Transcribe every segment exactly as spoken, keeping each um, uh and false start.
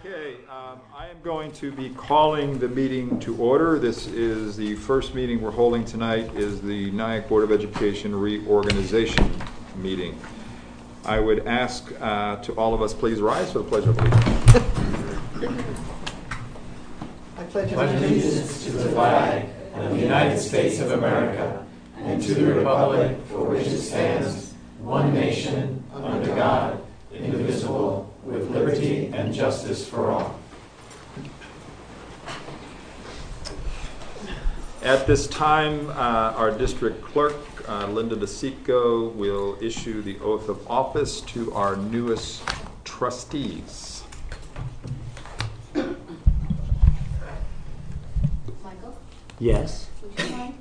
Okay, um, I am going to be calling the meeting to order. This is the first meeting we're holding tonight, is the Nyack Board of Education reorganization meeting. I would ask uh, to all of us please rise for the Pledge of Allegiance. I pledge allegiance to the flag of the United States of America and to the republic for which it stands, one nation, under God, indivisible, with liberty and justice for all. At this time, uh, our district clerk, uh, Linda DeSico, will issue the oath of office to our newest trustees. Michael? Yes. Would you mind?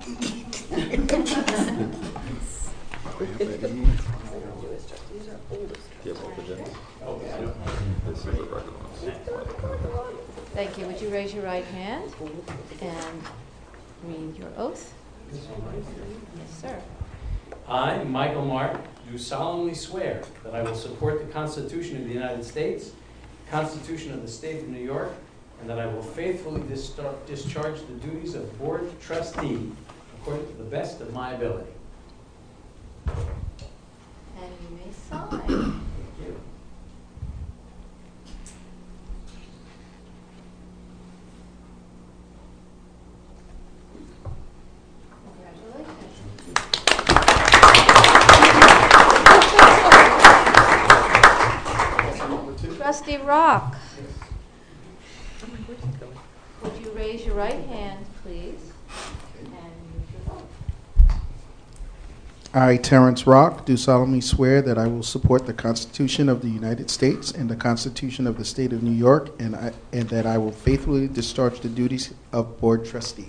Thank you. Would you raise your right hand and read your oath? Yes, sir. I, Michael Mark, do solemnly swear that I will support the Constitution of the United States, the Constitution of the State of New York, and that I will faithfully dis- discharge the duties of Board Trustee according to the best of my ability. And you may sign. Thank you. Congratulations. Trustee Rock. Would you raise your right hand, please? And use your vote. I, Terrence Rock, do solemnly swear that I will support the Constitution of the United States and the Constitution of the State of New York, and, I, and that I will faithfully discharge the duties of Board Trustee.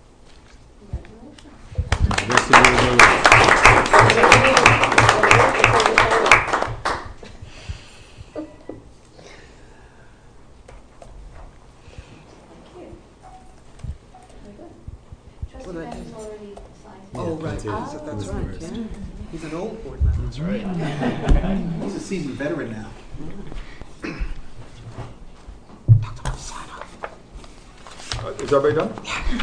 Trustee Ben's already signed. Oh, right, Oh. that's, that's right, yeah. He's an old board member. That's right. He's a seasoned veteran now. Uh, is everybody done?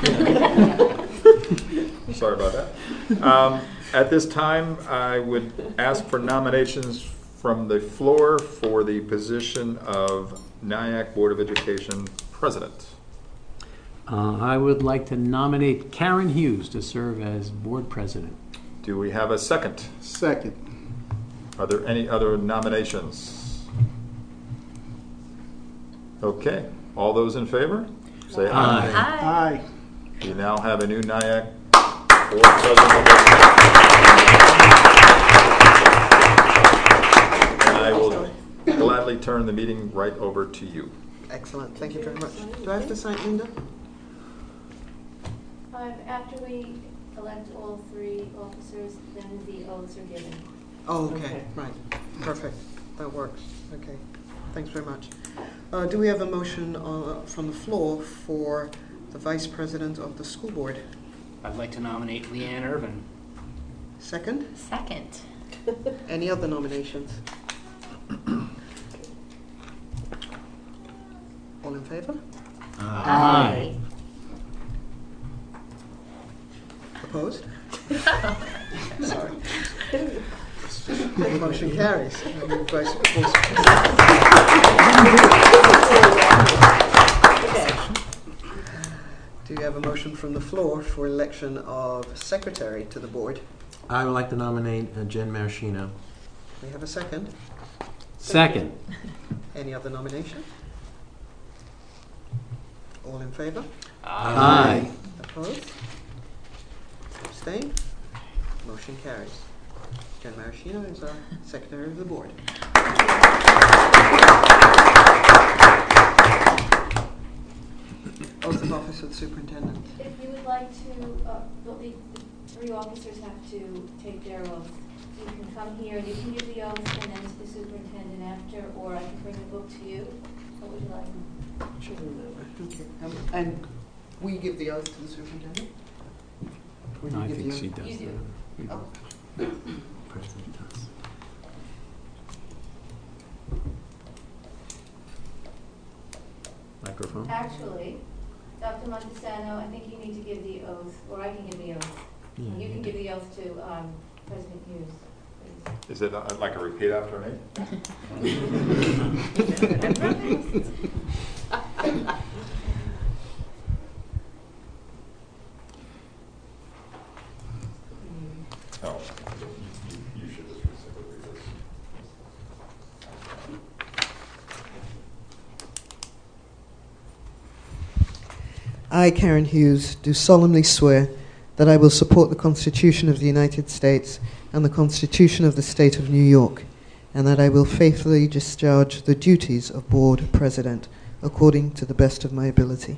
Sorry about that. Um, at this time, I would ask for nominations from the floor for the position of Nyack Board of Education President. Uh, I would like to nominate Karen Hughes to serve as board president. Do we have a second? Second. Are there any other nominations? Okay, all those in favor? Say aye. Aye. Aye. We now have a new Nyack Board President. And I will gladly turn the meeting right over to you. Excellent, thank you very much. Do I have to sign, Linda? Um, after we elect all three officers, then the oaths are given. Oh, okay, right, perfect, that works, okay, thanks very much. Uh, do we have a motion uh, from the floor for the Vice President of the School Board? I'd like to nominate Leanne Irvin. Second? Second. Any other nominations? All in favor? Aye. Opposed? Sorry. Motion carries. I move Vice Do you have a motion from the floor for election of secretary to the board? I would like to nominate uh, Jen Maraschino. We have a second. Second. Any other nomination? All in favor? Aye. Opposed? Abstain? Motion carries. Jen Maraschino is our secretary of the board. Oath of office of the superintendent. If you would like to, uh, well, the the three officers have to take their oath. You can come here, you can give the oath and then to the superintendent after, or I can bring the book to you. What would you like? Okay. Um, and we give the oath to the superintendent? Or No, you I give think the she oath? does. You do. that. Oh. President does. Microphone. Actually, Doctor Montesano, I think you need to give the oath, or I can give the oath. Yeah, You you can do. give the oath to um, President Hughes, please. Is it uh, like a repeat after me? Oh, you you should just read this. I, Karen Hughes, do solemnly swear that I will support the Constitution of the United States and the Constitution of the State of New York, and that I will faithfully discharge the duties of Board President according to the best of my ability.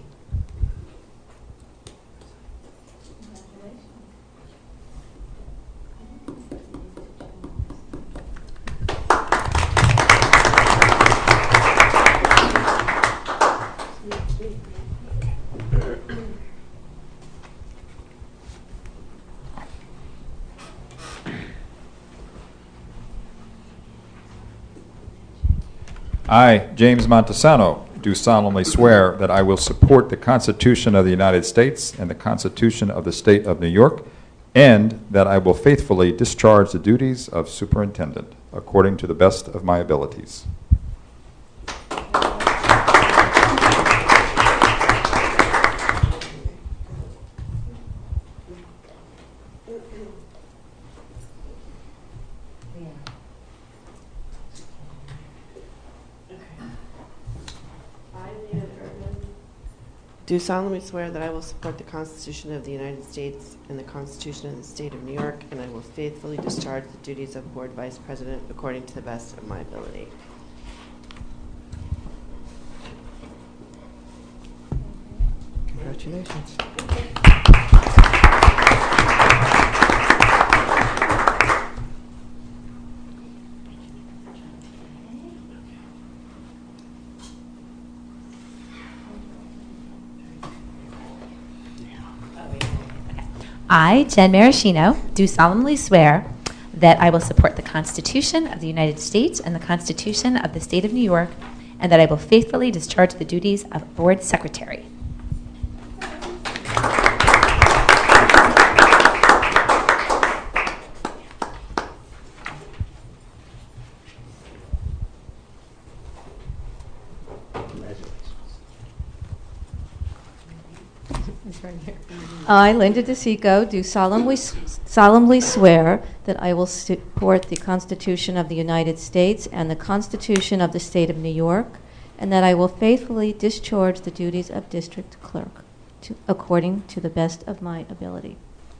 I, James Montesano, do solemnly swear that I will support the Constitution of the United States and the Constitution of the State of New York, and that I will faithfully discharge the duties of superintendent according to the best of my abilities. Do solemnly swear that I will support the Constitution of the United States and the Constitution of the State of New York, and I will faithfully discharge the duties of Board Vice President according to the best of my ability. Congratulations. I, Jen Maraschino, do solemnly swear that I will support the Constitution of the United States and the Constitution of the State of New York, and that I will faithfully discharge the duties of Board Secretary. I, Linda DeSico, do solemnly solemnly swear that I will support the Constitution of the United States and the Constitution of the State of New York, and that I will faithfully discharge the duties of District Clerk to, according to the best of my ability.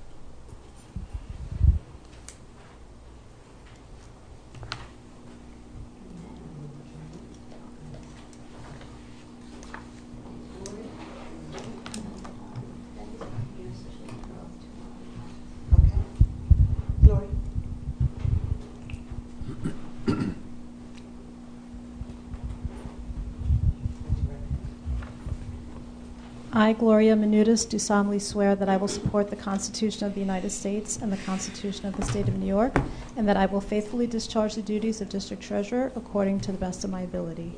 I, Gloria Menudis, do solemnly swear that I will support the Constitution of the United States and the Constitution of the State of New York, and that I will faithfully discharge the duties of District Treasurer according to the best of my ability.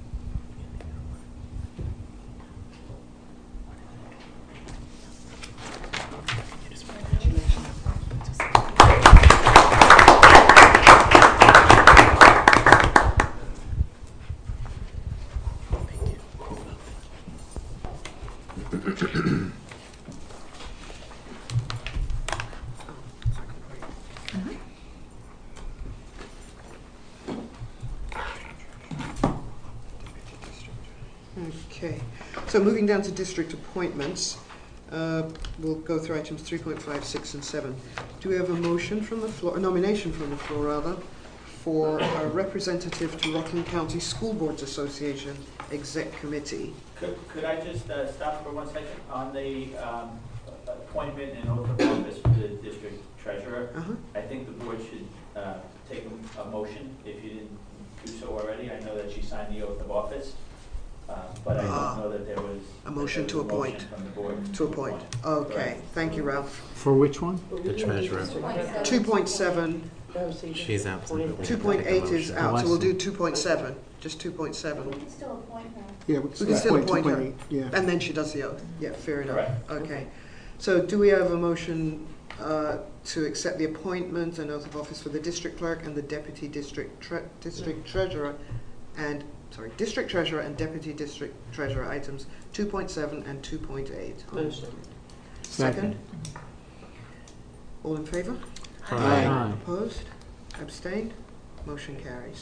Okay, so moving down to district appointments, uh, we'll go through items three point five, six, and seven. Do we have a motion from the floor, a nomination from the floor rather, for a representative to Rockingham County School Boards Association Exec Committee? Could, could I just uh, stop for one second on the um, appointment and oath of office for the district treasurer? Uh-huh. I think the board should uh, take a, a motion if you didn't do so already. I know that she signed the oath of office. Uh, but I Ah. don't know that there was A motion there to was a appoint. motion from the board To appoint. Okay, thank you, Ralph. For which one? The treasurer. two point seven, She's absent. two point eight is Oh, out, I so we'll see. do two point seven, just two point seven. We can still appoint her. Yeah, We can still appoint her. two point eight, yeah. And then she does the oath. Yeah, fair enough. Correct. Okay. So do we have a motion uh, to accept the appointment and oath of office for the district clerk and the deputy district tre- district treasurer and, sorry, district treasurer and deputy district treasurer items two point seven and two point eight? Motion. Second? All in favor? Aye. Aye. Opposed? Abstained? Motion carries.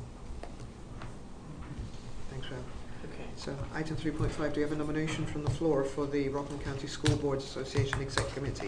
Thanks, Rob. Okay. So, item three point five, do you have a nomination from the floor for the Rockland County School Boards Association Exec Committee?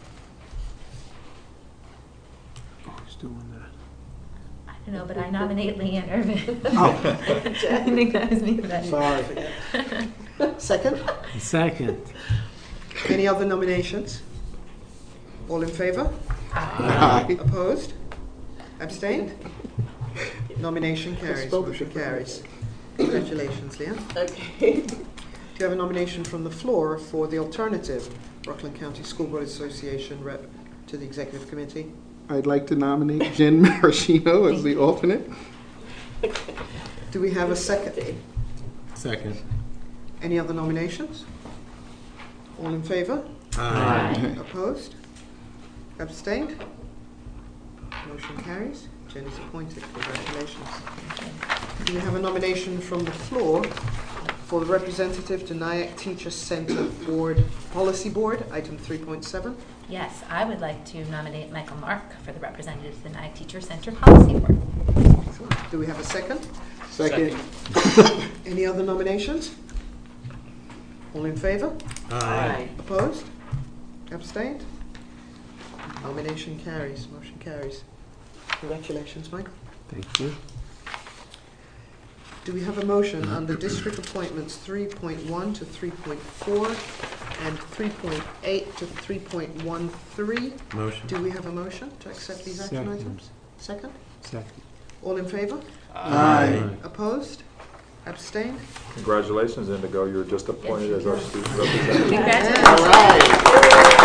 Who's doing that? I don't know, but I nominate Leanne Irvin. Oh. I think that was me. But Sorry. Second? Second. Any other nominations? All in favor? Aye. Opposed? Abstained? Nomination carries, motion carries. Congratulations, Leanne. Okay. Do you have a nomination from the floor for the alternative Rockland County School Board Association rep to the Executive Committee? I'd like to nominate Jen Maraschino as the alternate. Do we have a second? Second. Any other nominations? All in favor? Aye. Opposed? Abstained? Motion carries. Jen is appointed. Congratulations. Do we have a nomination from the floor for the representative to Nyack Teacher Center Board Policy Board, item three point seven? Yes, I would like to nominate Michael Mark for the representative to the Nyack Teacher Center Policy Board. Excellent. Do we have a second? Second. Any other nominations? All in favor? Aye. Opposed? Abstained? Nomination carries. Motion carries. Congratulations, Michael. Thank you. Do we have a motion under district appointments three point one to three point four and three point eight to three point one three? Motion. Do we have a motion to accept these action Second. items? Second? Second. All in favor? Aye. Opposed? Abstained? Congratulations, Indigo. You were just appointed as our student representative. Congratulations.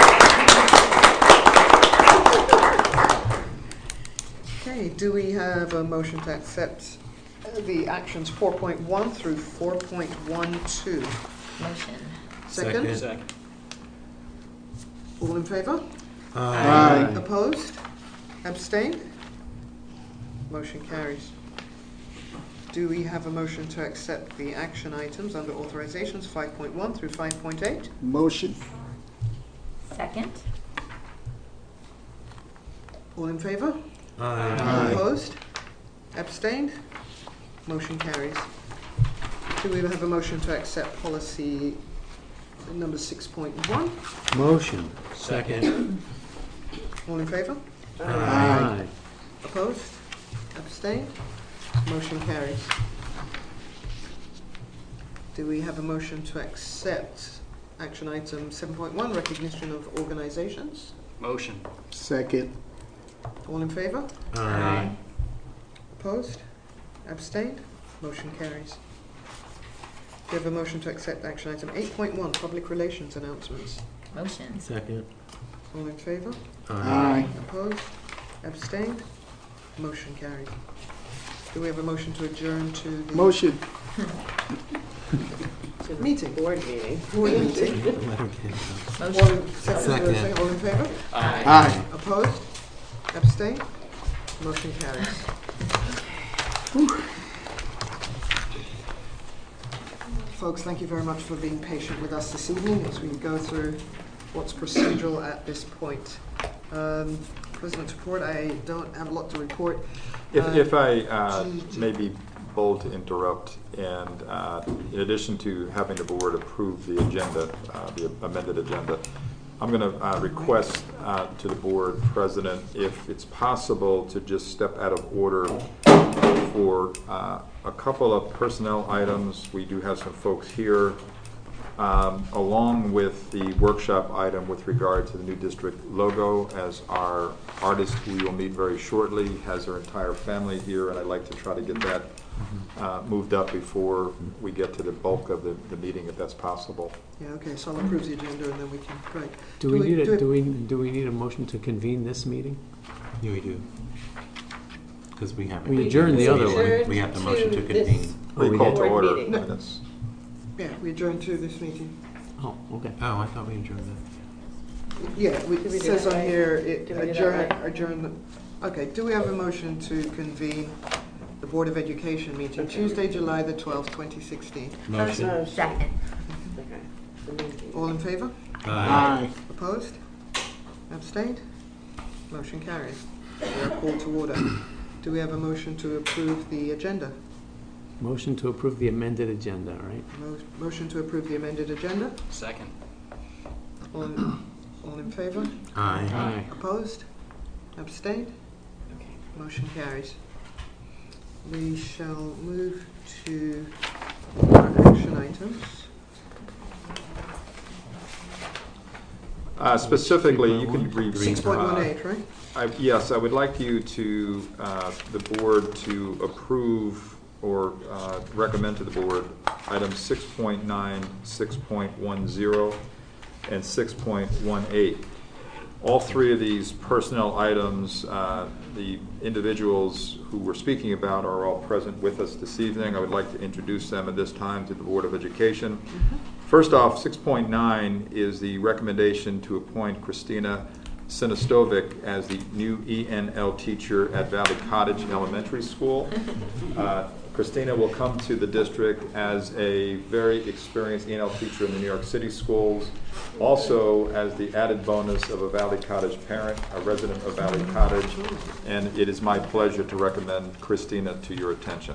Okay, do we have a motion to accept uh, the actions four point one through four point one two? Motion. Second? Second. All in favor? Aye. Opposed? Abstained? Motion carries. Do we have a motion to accept the action items under authorizations five point one through five point eight? Motion. Second. All in favor? Aye. Opposed? Abstained? Motion carries. Do we have a motion to accept policy number six point one? Motion. Second. All in favor? Aye. Opposed? Abstained? Motion carries. Do we have a motion to accept action item seven point one, recognition of organizations? Motion. Second. All in favor? Aye. Opposed? Abstained? Motion carries. Do you have a motion to accept action item eight point one, public relations announcements? Motion. Second. All in favor? Aye. Opposed? Abstained? Motion carries. Do we have a motion to adjourn to the Motion. meeting? Board meeting. Board meeting. All in, second, Second. second, all in favor? Aye. Aye. Opposed? Abstained? Motion carries. Folks, thank you very much for being patient with us this evening as we go through what's procedural at this point. Um, President's report, I don't have a lot to report. If, Uh, if I uh, may be bold to interrupt, and uh, in addition to having the board approve the agenda, uh, the amended agenda, I'm going to uh, request uh, to the board president if it's possible to just step out of order for uh, a couple of personnel items. We do have some folks here, um, along with the workshop item with regard to the new district logo, as our artist, who we will meet very shortly, has her entire family here, and I'd like to try to get that uh, moved up before we get to the bulk of the, the meeting, if that's possible. Yeah, okay, so I'll approve the agenda and then we can, right. Do we need do a, do we, do we need a motion to convene this meeting? Yeah, we do. Because we haven't. We adjourned the other one. We have the motion to convene. Oh, we We call did? to order. meeting. No, that's- Yeah, we adjourned to this meeting. Oh, okay. Oh, I thought we adjourned that. Yeah, we- Did we it do says that on right? here, it Did we do that adjourn, right? adjourn, the- okay, do we have a motion to convene the Board of Education meeting Tuesday, July the twelfth, twenty sixteen? Motion. Second. Okay. The meeting. All in favor? Aye. Opposed? Abstained? Motion carries. We are called to order. Do we have a motion to approve the agenda? Motion to approve the amended agenda, right? Mo- Motion to approve the amended agenda? Second. All in, all in favor? Aye. Aye. Opposed? Abstained? Okay. Motion carries. We shall move to our action items. Uh, Specifically, you can read. six point one uh, eight, right? I- Yes, I would like you to, uh, the board to approve or uh, recommend to the board items six point nine, six point one zero, and six point one eight. All three of these personnel items, uh, the individuals who we're speaking about are all present with us this evening. I would like to introduce them at this time to the Board of Education. First off, six point nine is the recommendation to appoint Christina Sinistovic as the new E N L teacher at Valley Cottage Elementary School. Uh, Christina will come to the district as a very experienced E N L teacher in the New York City schools, also as the added bonus of a Valley Cottage parent, a resident of Valley Cottage, and it is my pleasure to recommend Christina to your attention.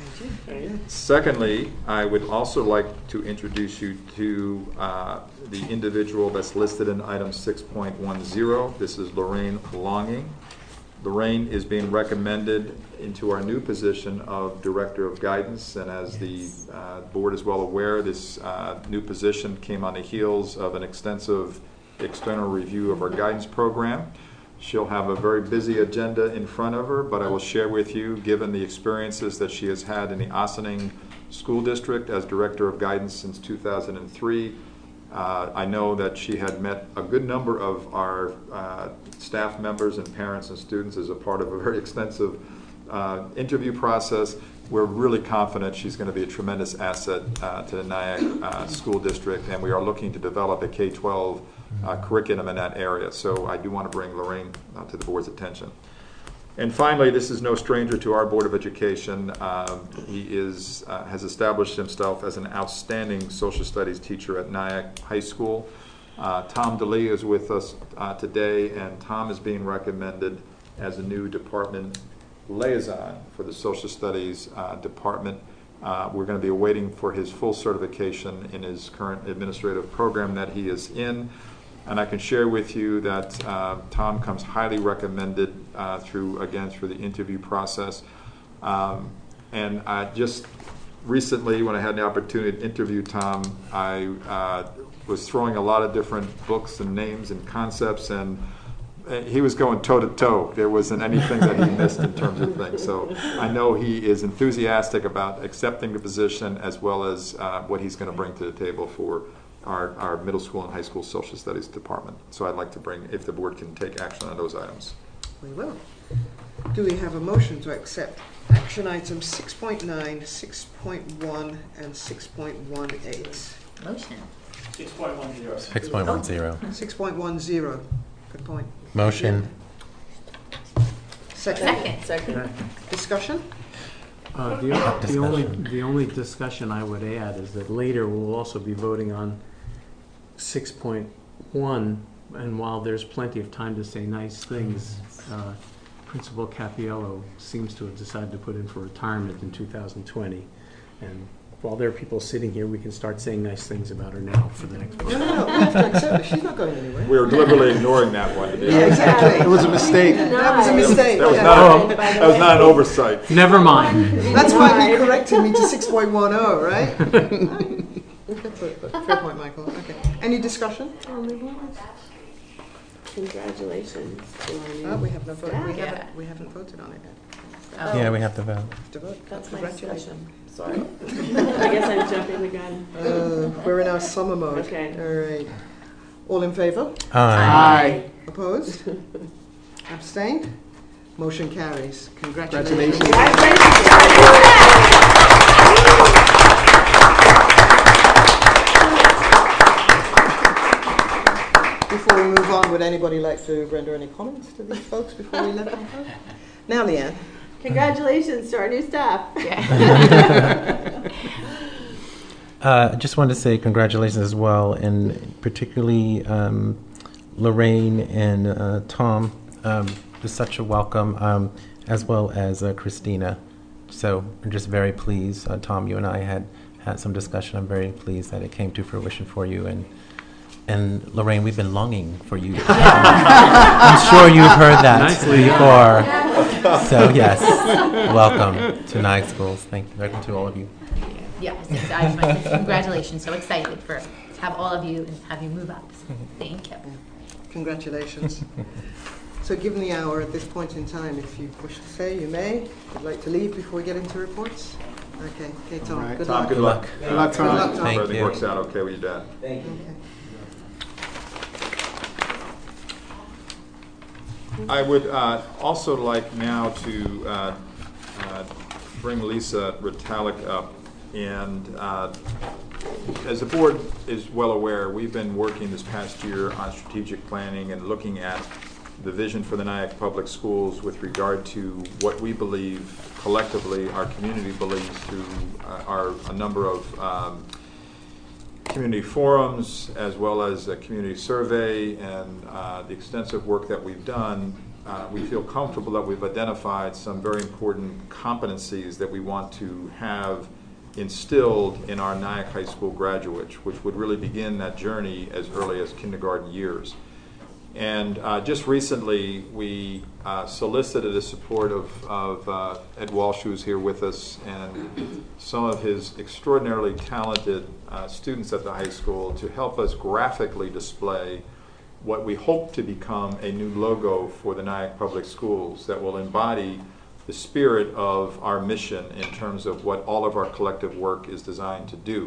Secondly, I would also like to introduce you to uh, the individual that's listed in item six point one zero. This is Lorraine Longing. Lorraine is being recommended into our new position of Director of Guidance, and as the uh, board is well aware, this uh, new position came on the heels of an extensive external review of our guidance program. She'll have a very busy agenda in front of her, but I will share with you, given the experiences that she has had in the Ossining School District as Director of Guidance since two thousand three, uh, I know that she had met a good number of our uh, staff members and parents and students as a part of a very extensive uh, interview process. We're really confident she's going to be a tremendous asset uh, to the Nyack uh, School District, and we are looking to develop a K twelve uh, curriculum in that area. So I do want to bring Lorraine uh, to the board's attention. And finally, this is no stranger to our Board of Education. Um, he is uh, has established himself as an outstanding social studies teacher at Nyack High School. Uh, Tom DeLee is with us uh, today, and Tom is being recommended as a new department liaison for the social studies uh, department. Uh, we're going to be waiting for his full certification in his current administrative program that he is in. And I can share with you that uh, Tom comes highly recommended uh, through, again, through the interview process. Um, and I just recently, when I had the opportunity to interview Tom, I uh, was throwing a lot of different books and names and concepts, and he was going toe to toe. There wasn't anything that he missed in terms of things. So I know he is enthusiastic about accepting the position, as well as uh, what he's going to bring to the table for our, our middle school and high school social studies department. So I'd like to bring, if the board can take action on those items. We will. Do we have a motion to accept action items six point nine, six point one, and six point one eight? Motion. six point one zero. six point one zero. six point one zero. Good point. Motion. Second. Second. Second. Discussion? Uh, the, the only the only discussion I would add is that later we'll also be voting on six point one, and while there's plenty of time to say nice things, uh, Principal Capiello seems to have decided to put in for retirement in two thousand twenty, and while there are people sitting here, we can start saying nice things about her now for the next No, vote. no, no. We have to accept it. She's not going anywhere. We are deliberately ignoring that one today. Yeah, exactly. It was a mistake. That was a mistake. That was Yeah. not, a- that was not an oversight. Never mind. That's why he corrected me to six point one oh, right? Fair point, Michael. Okay. Any discussion? Congratulations to our new Oh, we have no vote. We staff. haven't, we haven't voted on it yet. Oh. Yeah, we have to vote. Have to vote. That's my Congratulations. discussion. Sorry. I guess I'm jumping the gun. Uh, we're in our summer mode. Okay. All right. All in favor? Aye. Opposed? Abstained? Motion carries. Congratulations. Before we move on, would anybody like to render any comments to these folks before we let them go? Now, Leanne. Congratulations to our new staff. Uh, I just wanted to say congratulations as well, and particularly um, Lorraine and uh, Tom. Um, just such a welcome, um, as well as uh, Christina. So I'm just very pleased. Uh, Tom, you and I had had some discussion. I'm very pleased that it came to fruition for you. And and Lorraine, we've been longing for you. I'm sure you've heard that Nicely before. So yes, welcome to Nyack Schools. Thank you. Welcome to all of you. Yes, yes, I just want to say congratulations. So excited for to have all of you and have you move up. So thank you. Congratulations. So given the hour at this point in time, if you wish to say, you may. If you'd like to leave before we get into reports. Okay, okay, Tom. Right. Good Tom, luck. good luck. Good luck, Tom. Good luck, Tom. Thank Everything you. works out okay with your dad. Thank you. Okay. I would uh, also like now to uh, uh, bring Lisa Ritalik up. And uh, as the board is well aware, we've been working this past year on strategic planning and looking at the vision for the Nyack Public Schools with regard to what we believe collectively, our community believes through uh, our a number of um, community forums, as well as a community survey, and uh, the extensive work that we've done. Uh, we feel comfortable that we've identified some very important competencies that we want to have instilled in our Nyack High School graduates, which would really begin that journey as early as kindergarten years. And uh, just recently, we uh, solicited the support of, of uh, Ed Walsh, who's here with us, and some of his extraordinarily talented uh, students at the high school to help us graphically display what we hope to become a new logo for the Nyack Public Schools that will embody the spirit of our mission in terms of what all of our collective work is designed to do.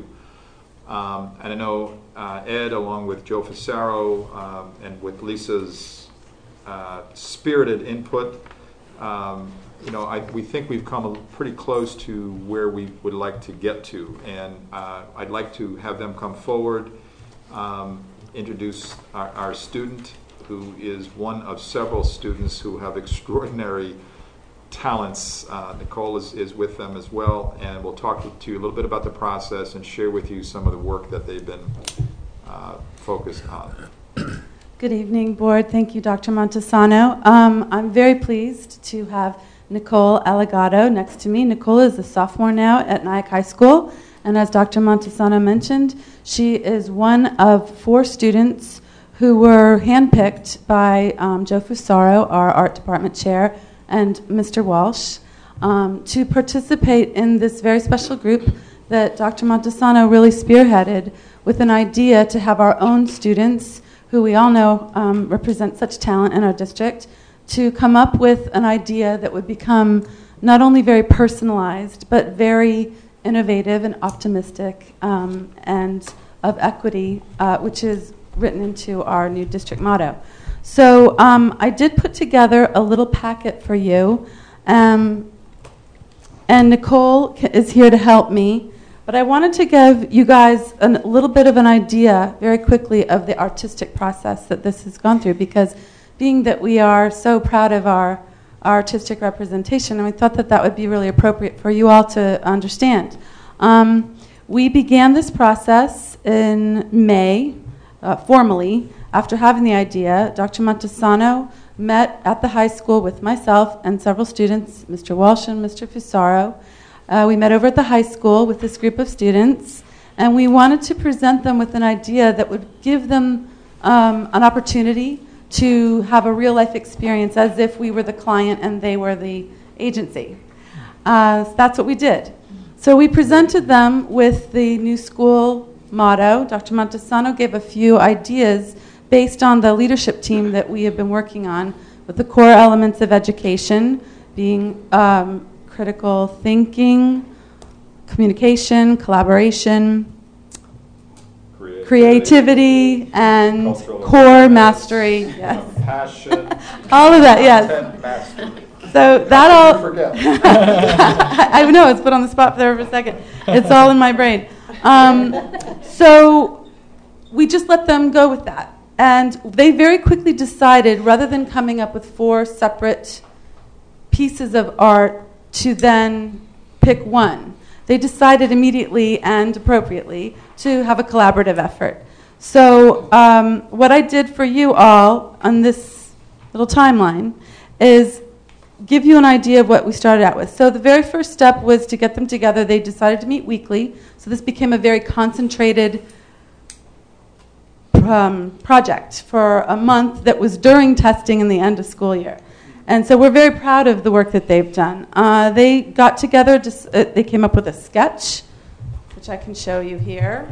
Um, and I know uh, Ed, along with Joe Fasaro, um, and with Lisa's uh, spirited input, um, you know, I, we think we've come a, pretty close to where we would like to get to. And uh, I'd like to have them come forward, um, introduce our, our student, who is one of several students who have extraordinary talents. Uh, Nicole is, is with them as well, and we'll talk to you a little bit about the process and share with you some of the work that they've been uh, focused on. Good evening, Board. Thank you, Doctor Montesano. Um, I'm very pleased to have Nicole Allegado next to me. Nicole is a sophomore now at Nyack High School, and as Doctor Montesano mentioned, she is one of four students who were handpicked by um, Joe Fusaro, our art department chair, and Mister Walsh, um, to participate in this very special group that Doctor Montesano really spearheaded with an idea to have our own students, who we all know um, represent such talent in our district, to come up with an idea that would become not only very personalized, but very innovative and optimistic, um, and of equity, uh, which is written into our new district motto. So um, I did put together a little packet for you, um, and Nicole ca- is here to help me, but I wanted to give you guys a little bit of an idea very quickly of the artistic process that this has gone through, because being that we are so proud of our, our artistic representation, and we thought that that would be really appropriate for you all to understand. Um, we began this process in May, uh, formally. After having the idea, Doctor Montesano met at the high school with myself and several students, Mister Walsh and Mister Fusaro. Uh, we met over at the high school with this group of students, and we wanted to present them with an idea that would give them um, an opportunity to have a real-life experience as if we were the client and they were the agency. Uh, so that's what we did. So we presented them with the new school motto. Doctor Montesano gave a few ideas based on the leadership team that we have been working on, with the core elements of education being um, critical thinking, communication, collaboration, creativity, creativity and core mastery. Yes. Passion. All of that, yes. Content mastery. So that all. Forget. I, I know, it's put on the spot there for a second. It's all in my brain. Um, so we just let them go with that. And they very quickly decided, rather than coming up with four separate pieces of art to then pick one, they decided immediately and appropriately to have a collaborative effort. So um, what I did for you all on this little timeline is give you an idea of what we started out with. So the very first step was to get them together. They decided to meet weekly. So this became a very concentrated um, project for a month that was during testing and the end of school year. And so we're very proud of the work that they've done. Uh, they got together, just, uh, they came up with a sketch, which I can show you here.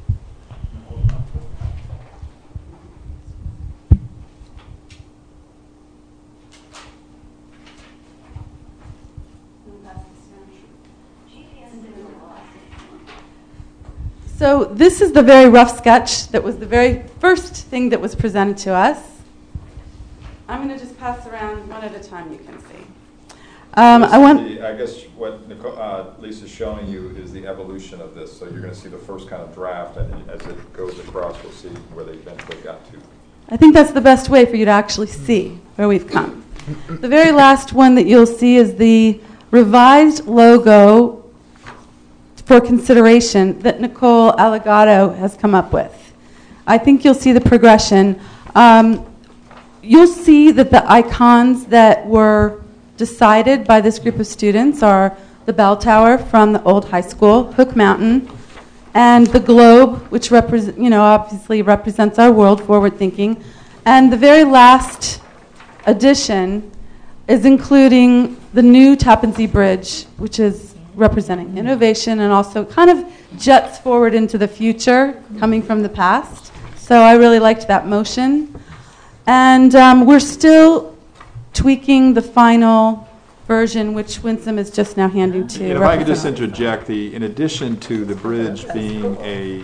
So this is the very rough sketch that was the very first thing that was presented to us. I'm going to just pass around one at a time, you can see. Um, I want. The, I guess what Nicole, uh, Lisa's showing you is the evolution of this. So you're going to see the first kind of draft, and as it goes across, we'll see where they eventually got to. I think that's the best way for you to actually see where we've come. The very last one that you'll see is the revised logo for consideration that Nicole Allegado has come up with. I think you'll see the progression. Um, you'll see that the icons that were decided by this group of students are the bell tower from the old high school, Hook Mountain, and the globe, which represent, you know, obviously represents our world, forward thinking. And the very last addition is including the new Tappan Zee Bridge, which is representing innovation and also kind of jets forward into the future, coming from the past. So I really liked that motion. And um, we're still tweaking the final version, which Winsome is just now handing to. And if I could just interject, the in addition to the bridge being a,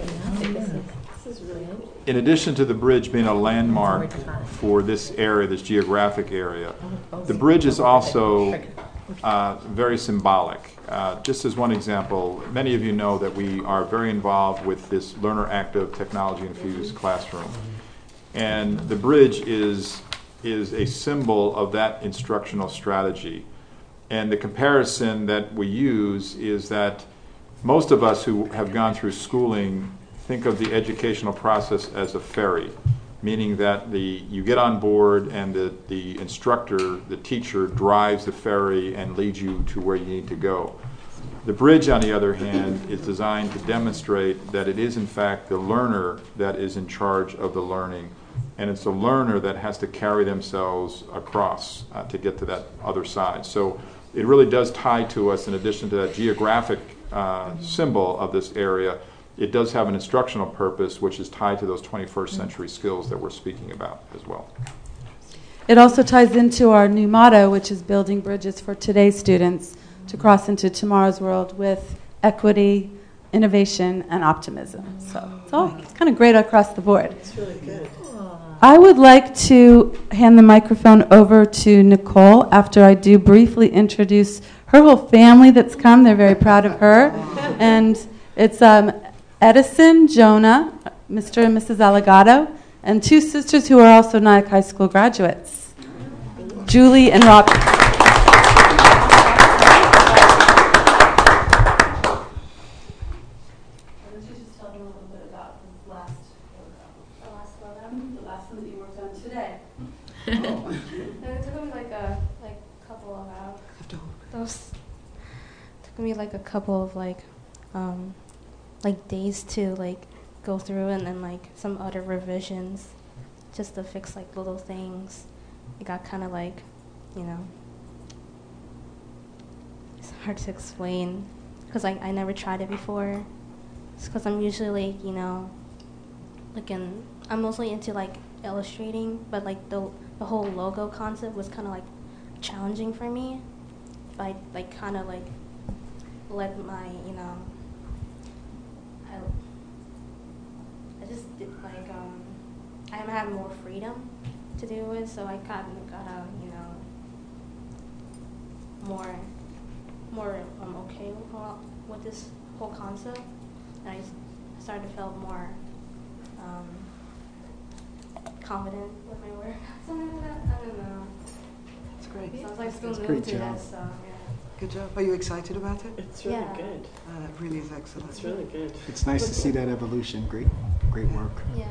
in addition to the bridge being a landmark for this area, this geographic area, the bridge is also uh, very symbolic. Uh, just as one example, many of you know that we are very involved with this learner active technology infused classroom. And the bridge is, is a symbol of that instructional strategy. And the comparison that we use is that most of us who have gone through schooling think of the educational process as a ferry, meaning that the you get on board and the, the instructor, the teacher, drives the ferry and leads you to where you need to go. The bridge, on the other hand, is designed to demonstrate that it is in fact the learner that is in charge of the learning, and it's the learner that has to carry themselves across uh, to get to that other side. So it really does tie to us, in addition to that geographic uh, symbol of this area, it does have an instructional purpose which is tied to those twenty-first century skills that we're speaking about as well. It also ties into our new motto, which is building bridges for today's students to cross into tomorrow's world with equity, innovation, and optimism. So it's all it's kind of great across the board. It's really good. I would like to hand the microphone over to Nicole after I do briefly introduce her whole family that's come. They're very proud of her. And it's um, Edison, Jonah, Mister and Missus Allegado, and two sisters who are also Nyack High School graduates, Julie and Robbie. It took me like a like couple of hours. Those took me like a couple of like um like days to like go through, and then like some other revisions just to fix like little things. It got kind of like, you know, it's hard to explain because I, I never tried it before. It's because I'm usually like, you know, looking, I'm mostly into like illustrating, but like the the whole logo concept was kind of like challenging for me. If I like kind of like let my, you know, I, I just did like, um, I have more freedom to do it, so I kind of gotta, you know, more more um, okay with, all- with this whole concept. And I s- started to feel more um, confident with my work. Something like that. I don't know. That's great. Sounds like still That's new great to job. this, so yeah. Good job. Are you excited about it? It's really Yeah. good. Uh, it really is excellent. It's really good. It's nice to see that evolution. Great, great work. Yeah.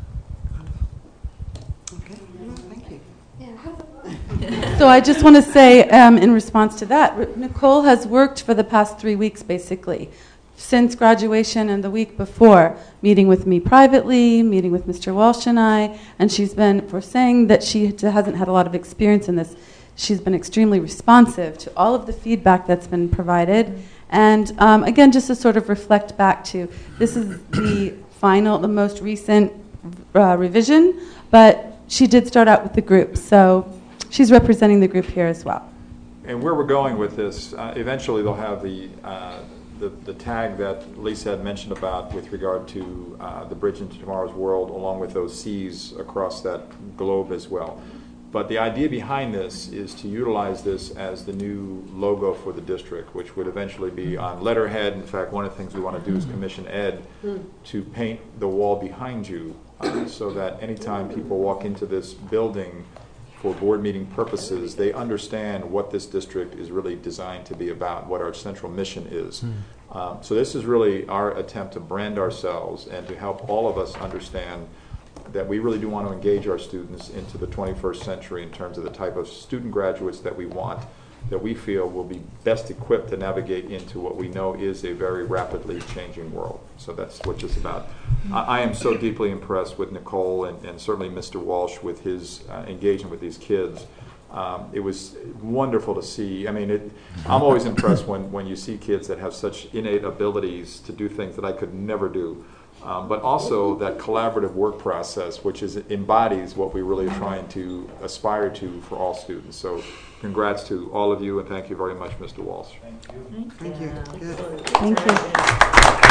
Okay. No, thank you. Yeah. So I just want to say, um, in response to that, R- Nicole has worked for the past three weeks, basically, since graduation and the week before, meeting with me privately, meeting with Mister Walsh and I, and she's been, for saying that she d- hasn't had a lot of experience in this, she's been extremely responsive to all of the feedback that's been provided. And um, again, just to sort of reflect back to, this is the final, the most recent uh, revision, but she did start out with the group, so she's representing the group here as well. And where we're going with this, uh, eventually they'll have the, uh, the the tag that Lisa had mentioned about with regard to uh, the Bridge into Tomorrow's World, along with those C's across that globe as well. But the idea behind this is to utilize this as the new logo for the district, which would eventually be on letterhead. In fact, one of the things we want to do is commission Ed to paint the wall behind you, uh, so that anytime people walk into this building for board meeting purposes, they understand what this district is really designed to be about, what our central mission is. Um, so this is really our attempt to brand ourselves and to help all of us understand that we really do want to engage our students into the twenty-first century in terms of the type of student graduates that we want, that we feel will be best equipped to navigate into what we know is a very rapidly changing world. So that's what it's about. I, I am so deeply impressed with Nicole and, and certainly Mister Walsh with his uh, engagement with these kids. Um, it was wonderful to see. I mean, it, I'm always impressed when, when you see kids that have such innate abilities to do things that I could never do. Um, but also that collaborative work process, which is embodies what we really are trying to aspire to for all students. So congrats to all of you, and thank you very much, Mister Walsh. Thank you. Thank you. Good. Thank you.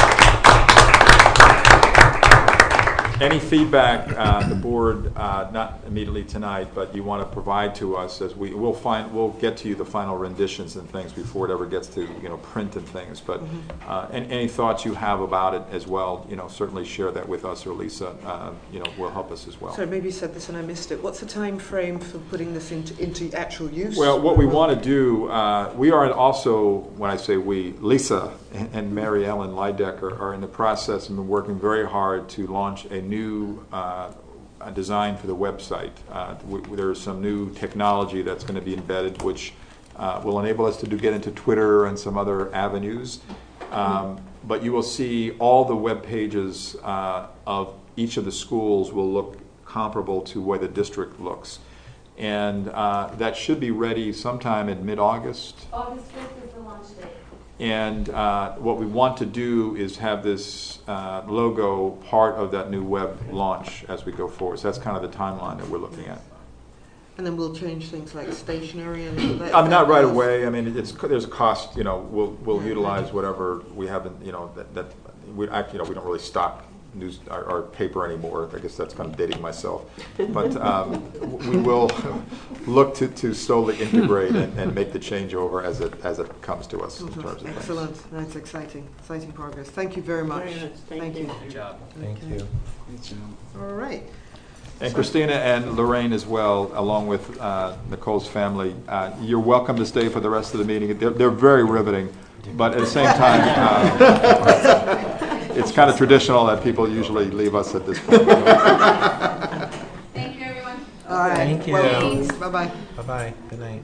Any feedback uh, the board, uh, not immediately tonight, but you want to provide to us as we we'll find we'll get to you the final renditions and things before it ever gets to you know print and things. But uh, and any thoughts you have about it as well, you know, certainly share that with us or Lisa. Uh, you know, will help us as well. So maybe you said this and I missed it. What's the time frame for putting this into into actual use? Well, what we want to do, uh, we are also, when I say we, Lisa and, and Mary Ellen Leidecker are in the process and been working very hard to launch a new uh, a design for the website. Uh, w- there's some new technology that's going to be embedded, which uh, will enable us to do, get into Twitter and some other avenues. Um, but you will see all the web pages uh, of each of the schools will look comparable to where the district looks. And uh, that should be ready sometime in mid-August. August fifth is the launch date. And uh, what we want to do is have this uh, logo part of that new web launch as we go forward. So that's kind of the timeline that we're looking at. And then we'll change things like stationery and all that. I mean, not right away. I mean, it's there's a cost. You know, we'll we'll utilize whatever we haven't. You know, that, that we actually, you know, we don't really stock news our, our paper anymore. I guess that's kind of dating myself. But um, we will look to, to slowly integrate and, and make the changeover as it as it comes to us in terms of Excellent. things. That's exciting. Exciting progress. Thank you very much. Very nice. Thank you. Good job. Thank Okay. you. Good job. All right. And Christina and Lorraine as well, along with uh, Nicole's family. Uh, you're welcome to stay for the rest of the meeting. They're, they're very riveting, but at the same time, uh, it's kind of traditional that people usually leave us at this point. Thank you, everyone. All right. Thank you. Well, bye-bye. Bye-bye. Good night.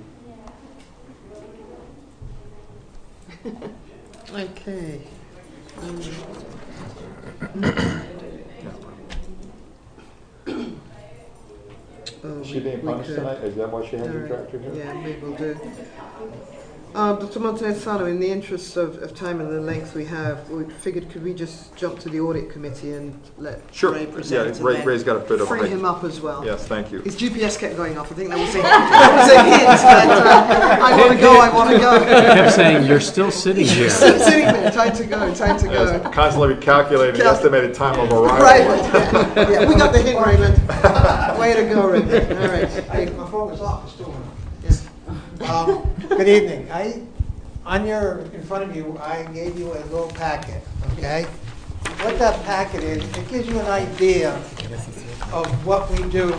Okay. Um, oh, Is she we- being we punished could- tonight? Is that why she has All you right. tractor here? Yeah, maybe we'll do. Uh, Doctor Montanezano, in the interest of, of time and the length we have, we figured could we just jump to the audit committee and let Sure. Ray Yeah, present and Ray, then Ray's got a bit of free him up as well. Yes, thank you. His G P S kept going off. I think that was a, that was a hint that uh, I want to go, I want to go. I kept saying, you're still sitting here. Still sitting there, time to go, time to go. Yes, constantly recalculating the Cal- estimated time of arrival. Right. Yeah, we got the hint, Raymond. Way to go, Raymond. All right. Hey, my phone is off. It's still on. Um, good evening. I, on your, in front of you, I gave you a little packet, okay? What that packet is, it gives you an idea of what we do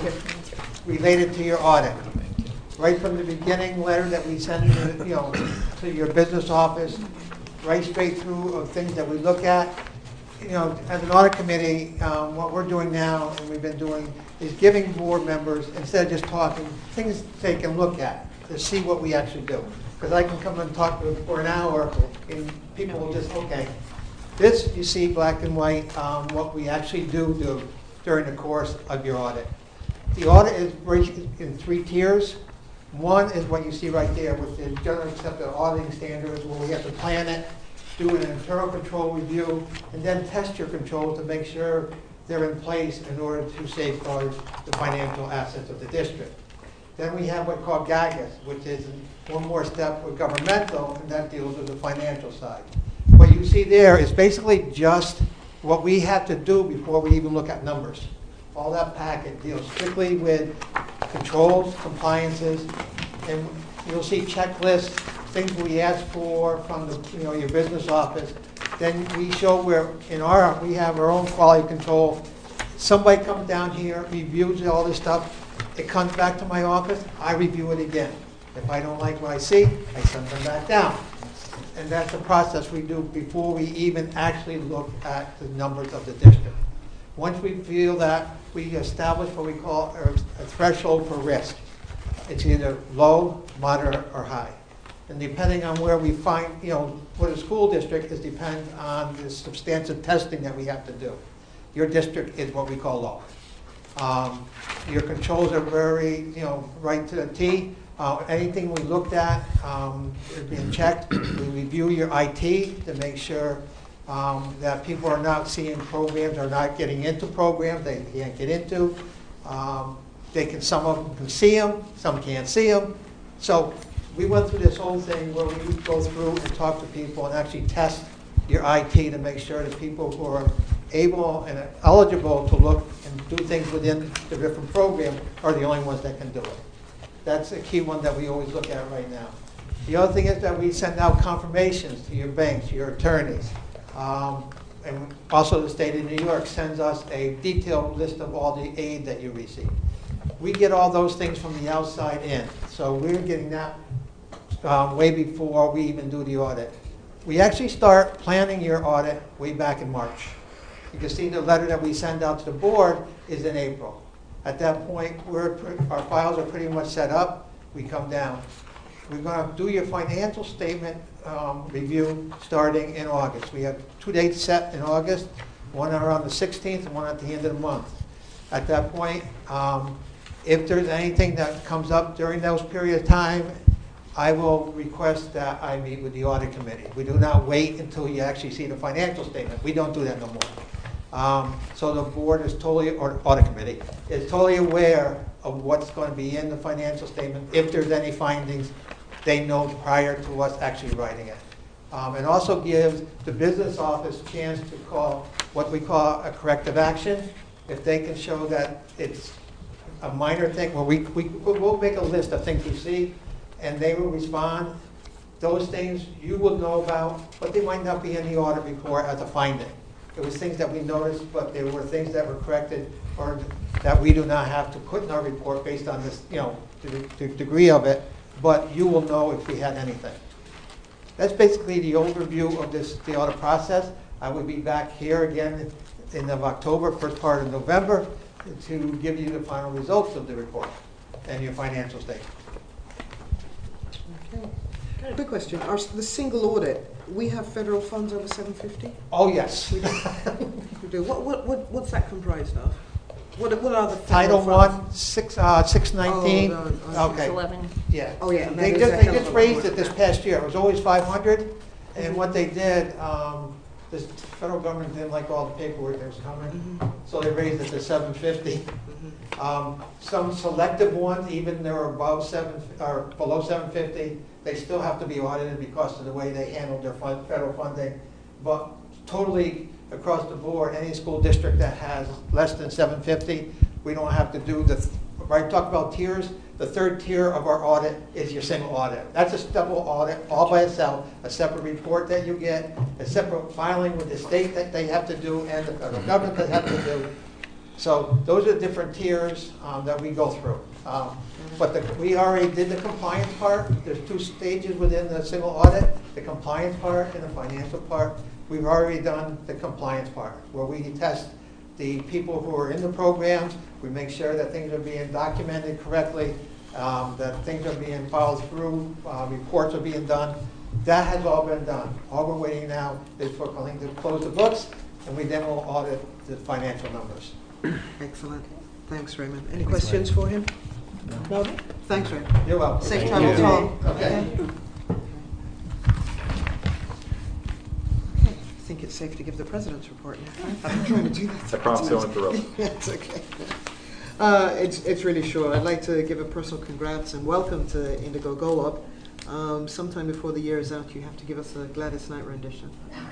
related to your audit. Right from the beginning letter that we send to, you know, to your business office, right straight through of things that we look at. You know, as an audit committee, um, what we're doing now, and we've been doing, is giving board members, instead of just talking, things they can look at to see what we actually do. Because I can come and talk to for an hour, and people will just, okay. This, you see black and white, um, what we actually do do during the course of your audit. The audit is breaking in three tiers. One is what you see right there, which is generally accepted auditing standards, where we have to plan it, do an internal control review, and then test your controls to make sure they're in place in order to safeguard the financial assets of the district. Then we have what's called GAGAS, which is one more step with governmental, and that deals with the financial side. What you see there is basically just what we have to do before we even look at numbers. All that packet deals strictly with controls, compliances, and you'll see checklists, things we ask for from the, you know, your business office. Then we show where in our, we have our own quality control. Somebody comes down here, reviews all this stuff. It comes back to my office, I review it again. If I don't like what I see, I send them back down. And that's the process we do before we even actually look at the numbers of the district. Once we feel that, we establish what we call a, a threshold for risk. It's either low, moderate, or high. And depending on where we find, you know, for the school district, it depends on the substantive testing that we have to do. Your district is what we call low. Um, your controls are very, you know, right to the T. Uh, anything we looked at um, is being checked. We review your I T to make sure um, that people are not seeing programs or not getting into programs they can't get into. Um, they can, some of them can see them, some can't see them. So we went through this whole thing where we go through and talk to people and actually test your I T to make sure that people who are able and eligible to look and do things within the different programs are the only ones that can do it. That's a key one that we always look at right now. The other thing is that we send out confirmations to your banks, your attorneys. Um, and also the state of New York sends us a detailed list of all the aid that you receive. We get all those things from the outside in. So we're getting that um, way before we even do the audit. We actually start planning your audit way back in March. You can see the letter that we send out to the board is in April. At that point, we're, our files are pretty much set up. We come down. We're going to do your financial statement um, review starting in August. We have two dates set in August, one around the sixteenth and one at the end of the month. At that point, um, if there's anything that comes up during those period of time, I will request that I meet with the audit committee. We do not wait until you actually see the financial statement. We don't do that no more. Um, so the board is totally, or audit committee, is totally aware of what's going to be in the financial statement. If there's any findings, they know prior to us actually writing it. Um, it also gives the business office a chance to call what we call a corrective action. If they can show that it's a minor thing, well, we, we, we'll make a list of things we see, and they will respond. Those things you will know about, but they might not be in the audit report as a finding. It was things that we noticed, but there were things that were corrected or that we do not have to put in our report based on this, you know, the, the degree of it, but you will know if we had anything. That's basically the overview of this, the audit process. I will be back here again in of October, first part of November, to give you the final results of the report and your financial statement. Okay. Quick question. Are the single audit, we have federal funds over seven fifty? Oh, yes. We do. We do. What, what, what, what's that comprised of? What, what are the Title funds? one, six, uh, six nineteen. Oh, no, no, okay. six eleven. Yeah. Oh, yeah. They That just, is a they hell just of a raised lot. it this past year. It was always five hundred. And what they did, um, the federal government didn't like all the paperwork that was coming, Mm-hmm. so they raised it to seven fifty. Um, some selective ones, even they're above seven or below seven fifty, they still have to be audited because of the way they handled their fund, federal funding. But totally across the board, any school district that has less than seven fifty, we don't have to do the, right, talk about tiers, The third tier of our audit is your single audit. That's a double audit all by itself, a separate report that you get, a separate filing with the state that they have to do and the federal government that have to do. So those are different tiers um, that we go through. Um, but the, we already did the compliance part. There's two stages within the single audit, the compliance part and the financial part. We've already done the compliance part, where we test the people who are in the programs. We make sure that things are being documented correctly, um, that things are being followed through, uh, reports are being done. That has all been done. All we're waiting now is for Colleen to close the books, and we then will audit the financial numbers. Excellent. Thanks, Raymond. Any Thanks, questions Raymond. for him? No? Thanks, Raymond. You're welcome. Safe Thank travels you. home. Okay. Okay. I think it's safe to give the president's report now. I've been trying to do that. I promise to interrupt. Yeah, it's okay. Uh, it's, it's really short. I'd like to give a personal congrats and welcome to Indigo Go Up. Um, sometime before the year is out, you have to give us a Gladys Knight rendition.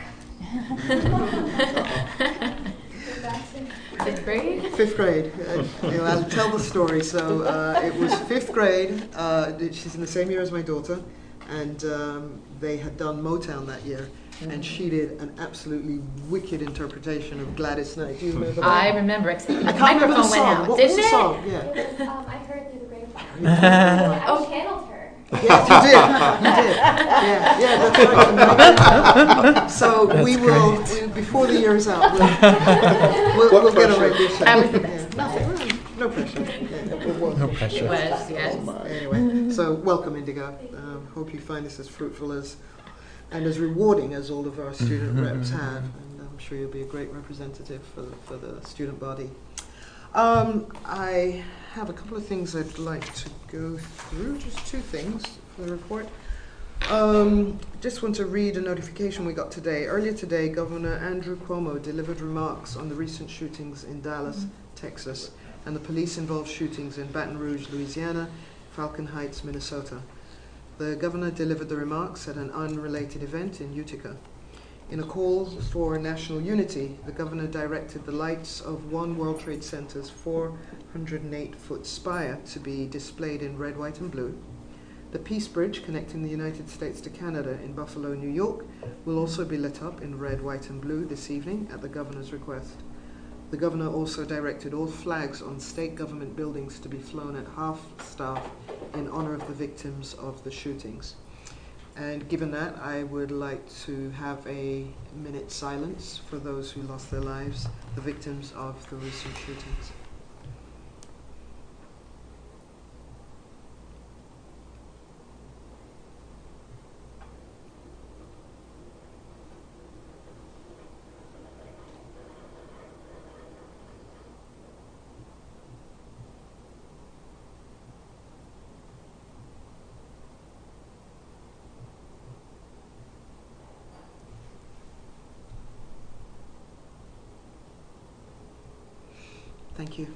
Fifth grade? Fifth grade. Uh, you know, I'll tell the story. So uh, it was fifth grade. Uh, she's in the same year as my daughter, and um, they had done Motown that year. And she did an absolutely wicked interpretation of Gladys Knight. Do you remember that? I remember, except the I can't remember the microphone went song. out, What didn't was the it? song? Yeah. It was, um, I heard through the grapevine. I channeled her. Yes, you did. You did. Yeah, yeah, that's right. So That's we will, we, before the year is out, we'll, we'll, we'll get a rendition. I was the Yeah, nothing, no pressure. Yeah, we'll work. No pressure. It was, yes. Anyway, so welcome, Indigo. Um, hope you find this as fruitful as and as rewarding as all of our student reps have. And I'm sure you'll be a great representative for the, for the student body. Um, I have a couple of things I'd like to go through, just two things for the report. Um, just want to read a notification we got today. Earlier today, Governor Andrew Cuomo delivered remarks on the recent shootings in Dallas, mm-hmm. Texas, and the police-involved shootings in Baton Rouge, Louisiana, Falcon Heights, Minnesota. The governor delivered the remarks at an unrelated event in Utica. In a call for national unity, the governor directed the lights of One World Trade Center's four hundred eight foot spire to be displayed in red, white, and blue. The Peace Bridge connecting the United States to Canada in Buffalo, New York, will also be lit up in red, white, and blue this evening at the governor's request. The governor also directed all flags on state government buildings to be flown at half-staff in honor of the victims of the shootings. And given that, I would like to have a minute silence for those who lost their lives, the victims of the recent shootings. Thank you.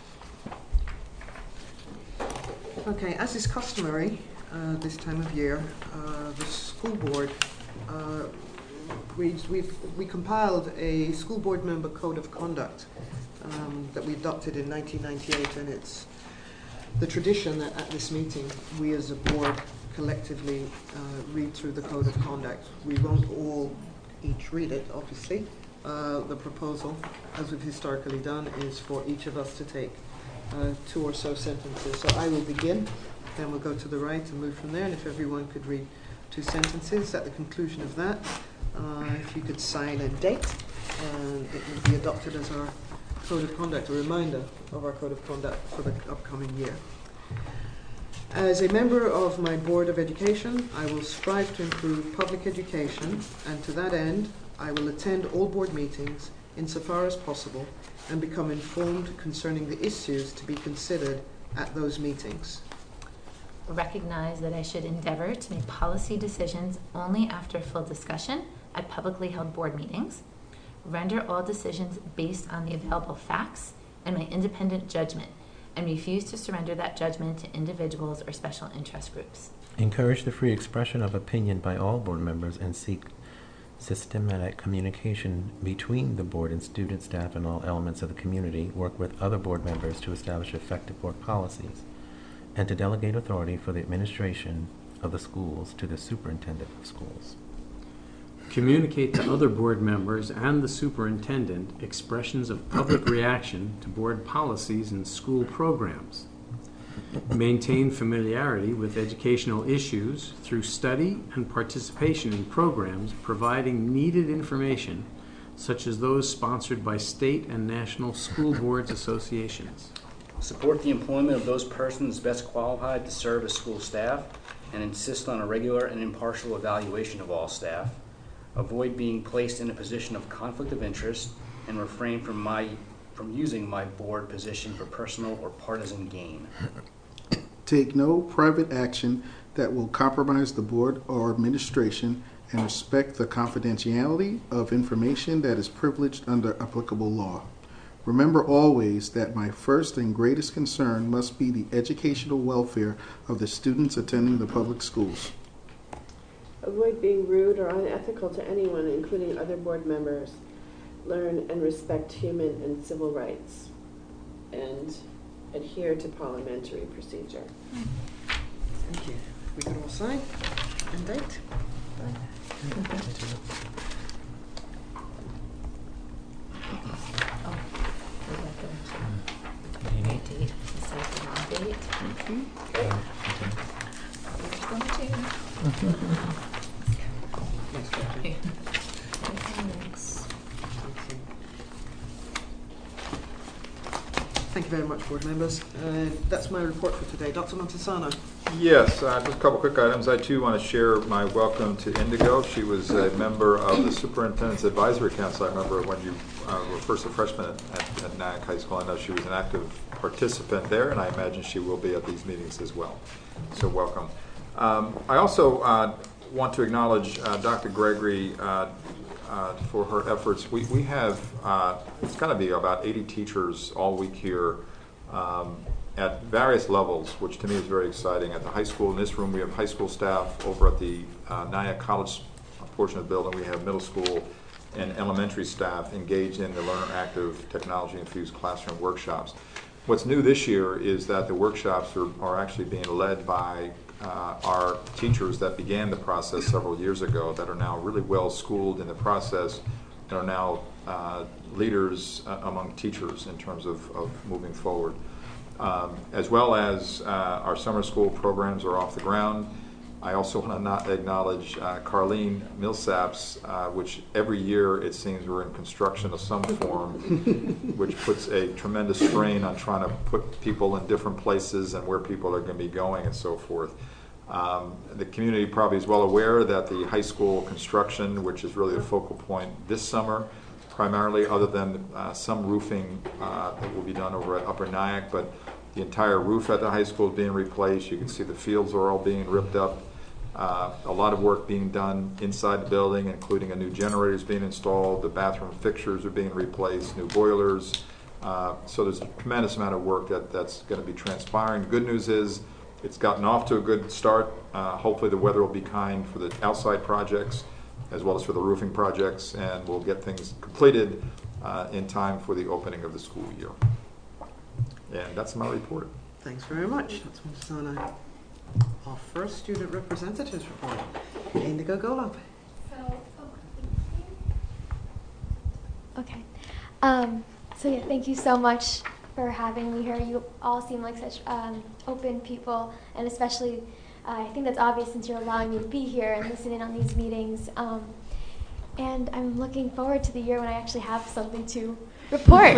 Okay, as is customary uh, this time of year, uh, the school board, uh, we, we've, we compiled a school board member code of conduct um, that we adopted in nineteen ninety-eight, and it's the tradition that at this meeting we as a board collectively uh, read through the code of conduct. We won't all each read it, obviously. Uh, the proposal, as we've historically done, is for each of us to take uh, two or so sentences. So I will begin, then we'll go to the right and move from there. And if everyone could read two sentences at the conclusion of that, uh, if you could sign a date, and it will be adopted as our code of conduct, a reminder of our code of conduct for the upcoming year. As a member of my Board of Education, I will strive to improve public education, and to that end, I will attend all board meetings insofar as possible and become informed concerning the issues to be considered at those meetings. Recognize that I should endeavor to make policy decisions only after full discussion at publicly held board meetings, render all decisions based on the available facts and my independent judgment, and refuse to surrender that judgment to individuals or special interest groups. Encourage the free expression of opinion by all board members and seek systematic communication between the board and student, staff, and all elements of the community. Work with other board members to establish effective board policies. and to delegate authority for the administration of the schools to the superintendent of schools. Communicate to other board members and the superintendent expressions of public reaction to board policies and school programs. Maintain familiarity with educational issues through study and participation in programs providing needed information, such as those sponsored by state and national school boards associations. Support the employment of those persons best qualified to serve as school staff and insist on a regular and impartial evaluation of all staff. Avoid being placed in a position of conflict of interest and refrain from my from using my board position for personal or partisan gain. Take no private action that will compromise the board or administration, and respect the confidentiality of information that is privileged under applicable law. Remember always that my first and greatest concern must be the educational welfare of the students attending the public schools. Avoid being rude or unethical to anyone, including other board members. Learn and respect human and civil rights. And adhere to parliamentary procedure. Thank you. We can all sign and date. Thank you very much, board members. Uh, that's my report for today. Doctor Montesano. Yes, uh, just a couple quick items. I too want to share my welcome to Indigo. She was a member of the Superintendent's Advisory Council. I remember when you uh, were first a freshman at, at Nyack High School. I know she was an active participant there, and I imagine she will be at these meetings as well. So welcome. Um, I also uh, want to acknowledge uh, Doctor Gregory uh, uh, for her efforts. We, we have, uh, it's going to be about eighty teachers all week here um, at various levels, which to me is very exciting. At the high school, in this room, we have high school staff. Over at the uh, Nyack College portion of the building, we have middle school and elementary staff engaged in the Learner Active Technology-Infused Classroom workshops. What's new this year is that the workshops are, are actually being led by uh, our teachers that began the process several years ago, that are now really well schooled in the process and are now uh, leaders uh, among teachers in terms of, of moving forward. Um, as well as uh, our summer school programs are off the ground. I also want to not acknowledge uh, Carlene Millsaps, uh, which every year it seems we're in construction of some form, which puts a tremendous strain on trying to put people in different places and where people are going to be going and so forth. Um, the community probably is well aware that the high school construction, which is really the focal point this summer, primarily, other than uh, some roofing uh, that will be done over at Upper Nyack, but the entire roof at the high school is being replaced. You can see the fields are all being ripped up. Uh, a lot of work being done inside the building, including a new generator is being installed. The bathroom fixtures are being replaced, new boilers. Uh, so there's a tremendous amount of work that, that's going to be transpiring. The good news is it's gotten off to a good start. Uh, hopefully the weather will be kind for the outside projects as well as for the roofing projects, and we'll get things completed uh, in time for the opening of the school year. And that's my report. Thanks very much, Doctor Montesano. Our first student representatives report, Indigo Golub. So, oh, okay. Um, so yeah, thank you so much for having me here. You all seem like such um, open people, and especially, uh, I think that's obvious since you're allowing me to be here and listen in on these meetings. Um, and I'm looking forward to the year when I actually have something to report.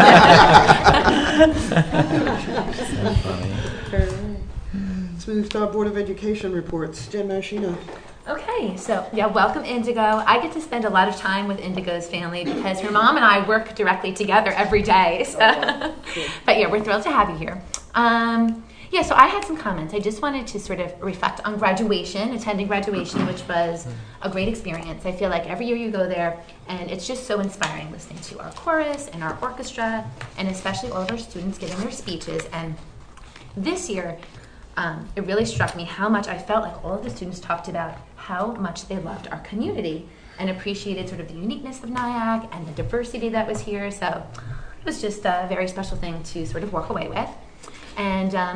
Let's move to our Board of Education reports. Jen Maraschino. Okay, so yeah, welcome Indigo. I get to spend a lot of time with Indigo's family because her mom and I work directly together every day. So. But yeah, we're thrilled to have you here. Um, yeah, so I had some comments. I just wanted to sort of reflect on graduation, attending graduation, which was a great experience. I feel like every year you go there, and it's just so inspiring listening to our chorus and our orchestra, and especially all of our students giving their speeches. And this year, um, it really struck me how much I felt like all of the students talked about how much they loved our community and appreciated sort of the uniqueness of Nyack and the diversity that was here. So it was just a very special thing to sort of walk away with. And um,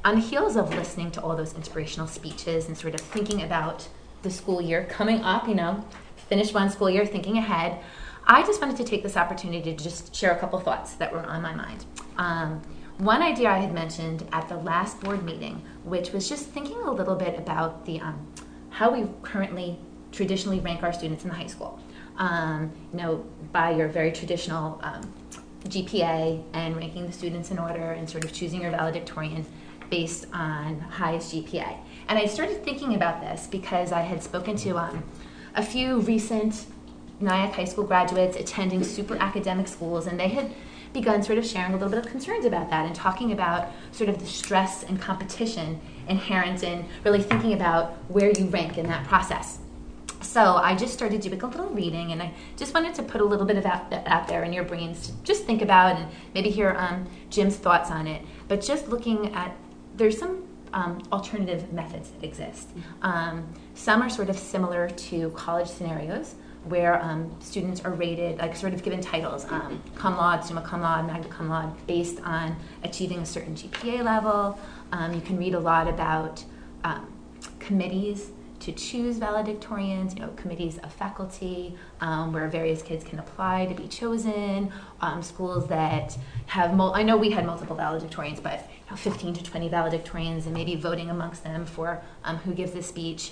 on the heels of listening to all those inspirational speeches and sort of thinking about the school year coming up, you know, finish one school year, thinking ahead, I just wanted to take this opportunity to just share a couple thoughts that were on my mind. Um, one idea I had mentioned at the last board meeting, which was just thinking a little bit about the um, how we currently traditionally rank our students in the high school. Um, you know, by your very traditional um, G P A and ranking the students in order and sort of choosing your valedictorian based on highest G P A. And I started thinking about this because I had spoken to um, a few recent Nyack High School graduates attending super academic schools, and they had begun sort of sharing a little bit of concerns about that and talking about sort of the stress and competition inherent in really thinking about where you rank in that process. So I just started doing a little reading, and I just wanted to put a little bit of that out there in your brains to just think about and maybe hear um, Jim's thoughts on it. But just looking at, there's some um, alternative methods that exist. Um, some are sort of similar to college scenarios, where um, students are rated, like sort of given titles, um, cum laude, summa cum laude, magna cum laude, based on achieving a certain G P A level. Um, you can read a lot about um, committees to choose valedictorians, you know, committees of faculty, um, where various kids can apply to be chosen, um, schools that have, mul- I know we had multiple valedictorians, but you know, fifteen to twenty valedictorians, and maybe voting amongst them for um, who gives the speech.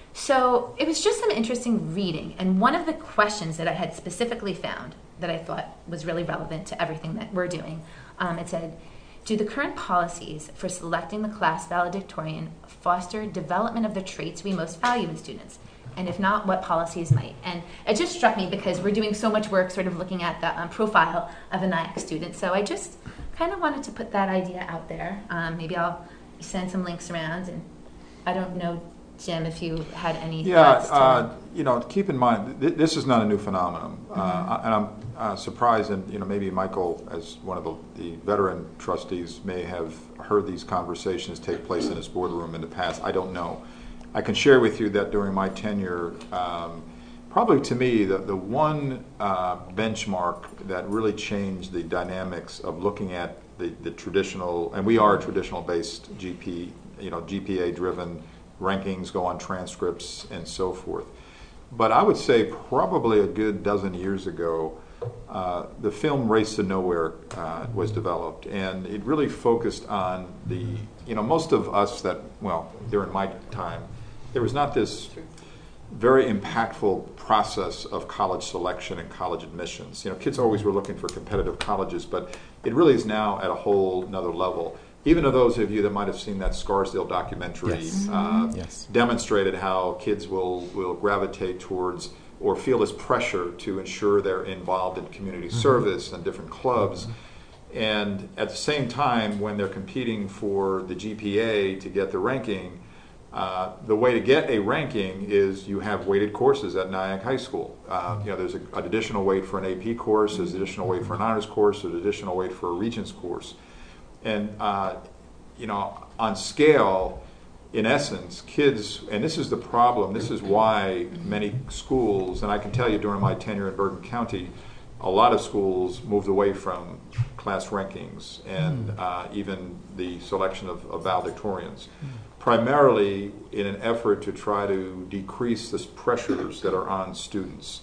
So it was just some interesting reading, and one of the questions that I had specifically found that I thought was really relevant to everything that we're doing, um, it said, do the current policies for selecting the class valedictorian foster development of the traits we most value in students? And if not, what policies might? And it just struck me because we're doing so much work sort of looking at the um, profile of a Nyack student. So I just kind of wanted to put that idea out there. Um, maybe I'll send some links around, and I don't know, Jim, if you had any yeah, thoughts. To uh, you know, keep in mind, th- this is not a new phenomenon. Mm-hmm. Uh, and I'm uh, surprised, and you know, maybe Michael, as one of the, the veteran trustees, may have heard these conversations take place in his boardroom in the past. I don't know. I can share with you that during my tenure, um, probably to me, the, the one uh, benchmark that really changed the dynamics of looking at the, the traditional, and we are a traditional-based G P, you know, G P A-driven rankings, go on transcripts, and so forth. But I would say probably a good dozen years ago, uh, the film Race to Nowhere uh, was developed, and it really focused on the, you know, most of us that, well, during my time, there was not this very impactful process of college selection and college admissions. You know, kids always were looking for competitive colleges, but it really is now at a whole another level. Even to those of you that might have seen that Scarsdale documentary, Yes. Uh, yes. demonstrated how kids will, will gravitate towards or feel this pressure to ensure they're involved in community mm-hmm. service and different clubs. Mm-hmm. And at the same time, when they're competing for the G P A to get the ranking, uh, the way to get a ranking is you have weighted courses at Nyack High School. Uh, you know, there's a, an additional weight for an A P course, there's an additional weight for an honors course, there's an additional weight for a Regents course. And, uh, you know, on scale, in essence, kids, and this is the problem, this is why many schools, and I can tell you during my tenure in Bergen County, a lot of schools moved away from class rankings and uh, even the selection of, of valedictorians, primarily in an effort to try to decrease the pressures that are on students.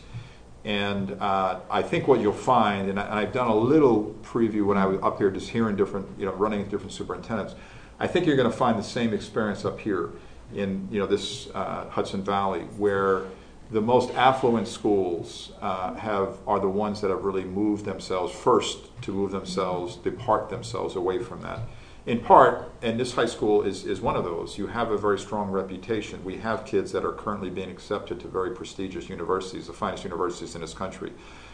And uh, I think what you'll find, and, I, and I've done a little preview when I was up here just hearing different, you know, running into different superintendents, I think you're going to find the same experience up here in, you know, this uh, Hudson Valley, where the most affluent schools uh, have are the ones that have really moved themselves first to move themselves, depart themselves away from that. In part, and this high school is, is one of those, you have a very strong reputation. We have kids that are currently being accepted to very prestigious universities, the finest universities in this country.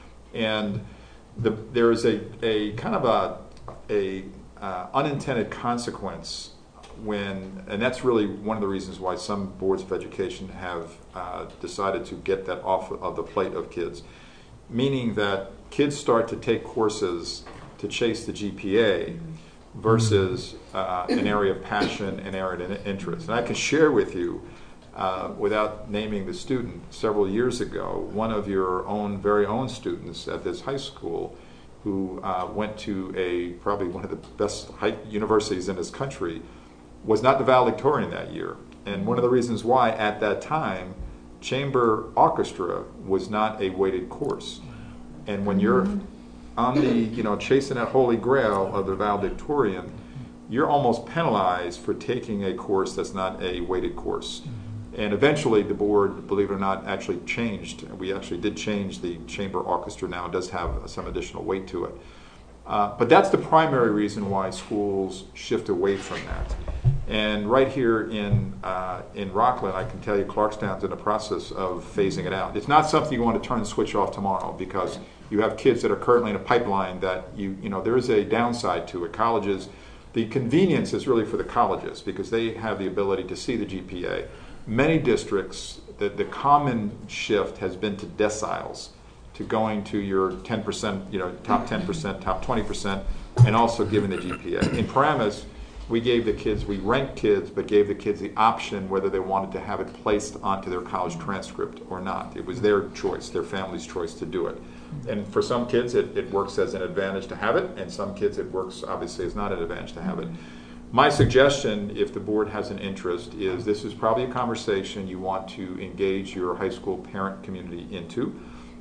And the, there is a, a kind of a, a uh, unintended consequence when, and that's really one of the reasons why some boards of education have uh, decided to get that off of the plate of kids, meaning that kids start to take courses to chase the G P A versus uh, an area of passion, an area of interest. And I can share with you, uh, without naming the student, several years ago, one of your own, very own students at this high school who uh, went to a, probably one of the best high universities in this country, was not the valedictorian that year. And one of the reasons why at that time, chamber orchestra was not a weighted course. And when you're on the, you know, chasing that holy grail of the valedictorian, you're almost penalized for taking a course that's not a weighted course. And eventually the board, believe it or not, actually changed. We actually did change the chamber orchestra now. It does have some additional weight to it. Uh, but that's the primary reason why schools shift away from that. And right here in uh, in Rockland, I can tell you Clarkstown's in the process of phasing it out. It's not something you want to turn the switch off tomorrow, because you have kids that are currently in a pipeline that you, you know, there is a downside to it. Colleges, the convenience is really for the colleges because they have the ability to see the G P A. Many districts, the, the common shift has been to deciles, to going to your ten percent, you know, top ten percent, top twenty percent, and also giving the G P A. In Paramus, we gave the kids, we ranked kids, but gave the kids the option whether they wanted to have it placed onto their college transcript or not. It was their choice, their family's choice to do it. And for some kids, it, it works as an advantage to have it, and some kids it works, obviously, as not an advantage to have it. My suggestion, if the board has an interest, is this is probably a conversation you want to engage your high school parent community into.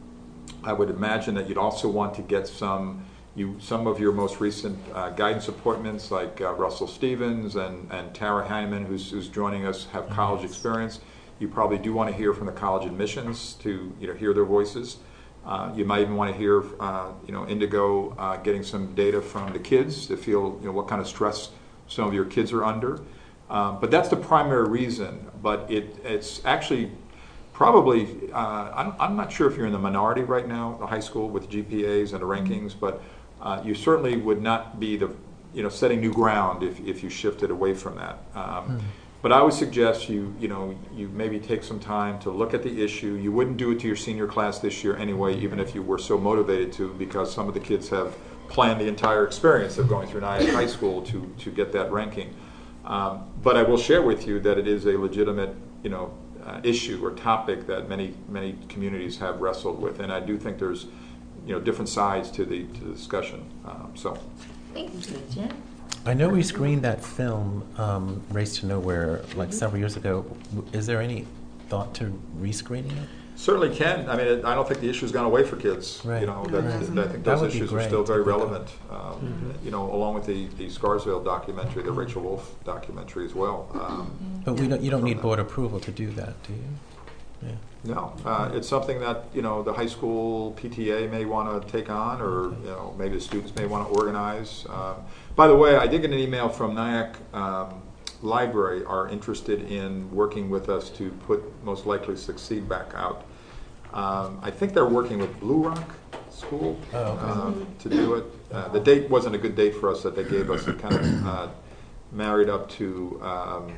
I would imagine that you'd also want to get some You, some of your most recent uh, guidance appointments, like uh, Russell Stevens and, and Tara Heineman, who's, who's joining us, have college experience. You probably do want to hear from the college admissions to, you know, hear their voices. Uh, you might even want to hear, uh, you know, Indigo uh, getting some data from the kids to feel, you know, what kind of stress some of your kids are under. Um, but that's the primary reason. But it, it's actually probably, uh, I'm, I'm not sure if you're in the minority right now, the high school with G P As and the rankings, but Uh, you certainly would not be the, you know, setting new ground if, if you shifted away from that. Um, mm. But I would suggest you, you know, you maybe take some time to look at the issue. You wouldn't do it to your senior class this year anyway, even if you were so motivated to, because some of the kids have planned the entire experience of going through Nyack High School to, to get that ranking. Um, but I will share with you that it is a legitimate, you know, uh, issue or topic that many, many communities have wrestled with. And I do think there's, you know, different sides to the to the discussion. Um, so, thank you, Jim. I know we screened that film, um, Race to Nowhere, like several years ago. Is there any thought to rescreening it? Certainly can. I mean, it, I don't think the issue's gone away for kids. Right. You know, that, right. that, I think That those issues are still very relevant. Um, mm-hmm. You know, along with the, the Scarsville documentary, the Rachel Wolf documentary as well. Um, but we don't. You don't need board approval to do that, do you? Yeah. No, uh, it's something that, you know, the high school P T A may want to take on, or, you know, maybe the students may want to organize. Uh, by the way, I did get an email from Nyack um, Library, are interested in working with us to put Most Likely Succeed back out. Um, I think they're working with Blue Rock School oh, okay. um, to do it. Uh, the date wasn't a good date for us that they gave us. It kind of uh, married up to um,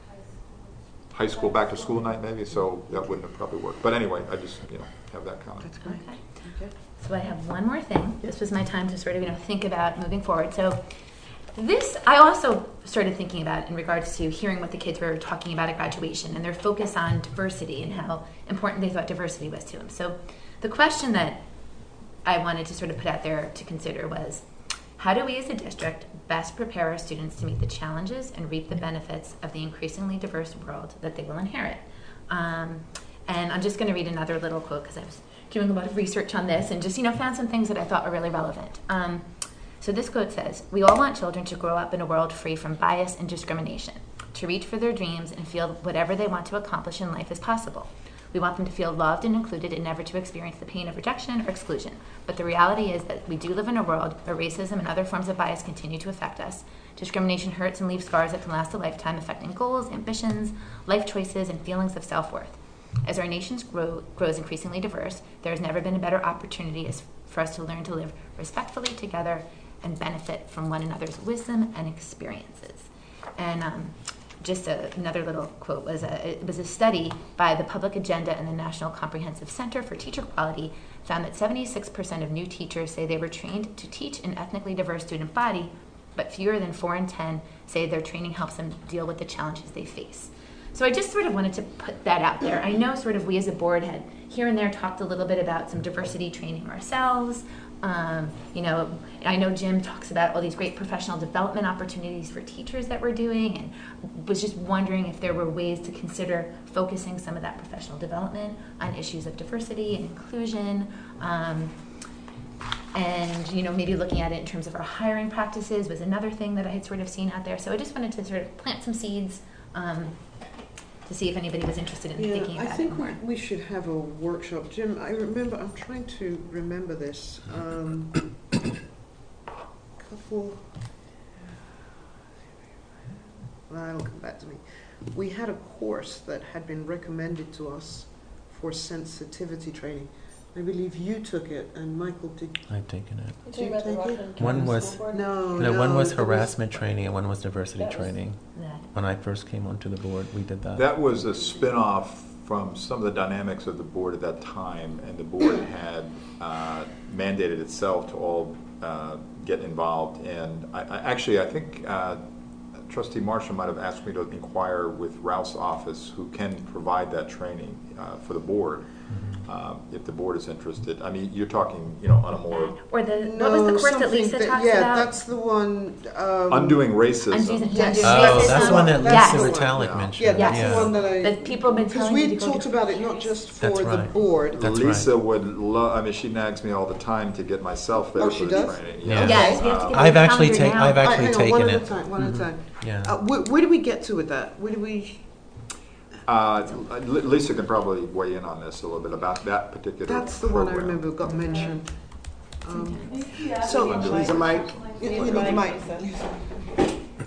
high school back to school night, maybe, so that wouldn't have probably worked. But anyway, I just, you know, have that comment. That's great. Okay. Okay. So I have one more thing. This was my time to sort of, you know, think about moving forward. So this, I also started thinking about in regards to hearing what the kids were talking about at graduation and their focus on diversity and how important they thought diversity was to them. So the question that I wanted to sort of put out there to consider was, how do we as a district best prepare our students to meet the challenges and reap the benefits of the increasingly diverse world that they will inherit? Um, and I'm just going to read another little quote because I was doing a lot of research on this and just, you know, found some things that I thought were really relevant. Um, so this quote says, "We all want children to grow up in a world free from bias and discrimination, to reach for their dreams and feel whatever they want to accomplish in life is possible. We want them to feel loved and included and never to experience the pain of rejection or exclusion. But the reality is that we do live in a world where racism and other forms of bias continue to affect us. Discrimination hurts and leaves scars that can last a lifetime, affecting goals, ambitions, life choices, and feelings of self-worth. As our nation grow, grows increasingly diverse, there has never been a better opportunity as, for us to learn to live respectfully together and benefit from one another's wisdom and experiences." And um, just a, another little quote was a, it was a study by the Public Agenda and the National Comprehensive Center for Teacher Quality found that seventy-six percent of new teachers say they were trained to teach an ethnically diverse student body, but fewer than four in ten say their training helps them deal with the challenges they face. So I just sort of wanted to put that out there. I know sort of we as a board had here and there talked a little bit about some diversity training ourselves, Um, you know, I know Jim talks about all these great professional development opportunities for teachers that we're doing, and was just wondering if there were ways to consider focusing some of that professional development on issues of diversity and inclusion. Um, and, you know, maybe looking at it in terms of our hiring practices was another thing that I had sort of seen out there. So I just wanted to sort of plant some seeds um, to see if anybody was interested in Yeah, thinking I about think it we, more. we should have a workshop. Jim, I remember, I'm trying to remember this. Um, couple, well, it'll come back to me. We had a course that had been recommended to us for sensitivity training. I believe you took it, and Michael did. I've taken it. Did you take it? One was no, no, no, one was it was- harassment training and one was diversity That was- training. Yeah. When I first came onto the board, we did that. That was a spin-off from some of the dynamics of the board at that time, and the board had uh, mandated itself to all uh, get involved. And I, I actually, I think uh, Trustee Marshall might have asked me to inquire with Ralph's office, who can provide that training uh, for the board. Um, if the board is interested. I mean, you're talking, you know, on a more Or the, No, what was the course that something Lisa that- talks yeah, about? that's the one. Um, undoing racism. Undoing- Yes. undoing Oh, racism. that's the one that That's Lisa the one. Ritalik Yeah. mentioned. Yeah, that's yeah. the one that I. That people have been Because telling we me to go talked to. about it not just for That's the right. board. That's Lisa right. would love, I mean, she nags me all the time to get myself there Oh, for she the does? training. Yeah. Yes, we have to Uh, get I've the actually calendar take- now. I've actually All right, hang on, one taken at it. a time. One at a Mhm. time. Yeah. Uh, where, where do we get to with that? Where do we? Uh, L- Lisa can probably weigh in on this a little bit about that particular That's the one I program. remember got mentioned. Um, Yeah, so, we need Lisa, the Mike. mic. You, you need the mic.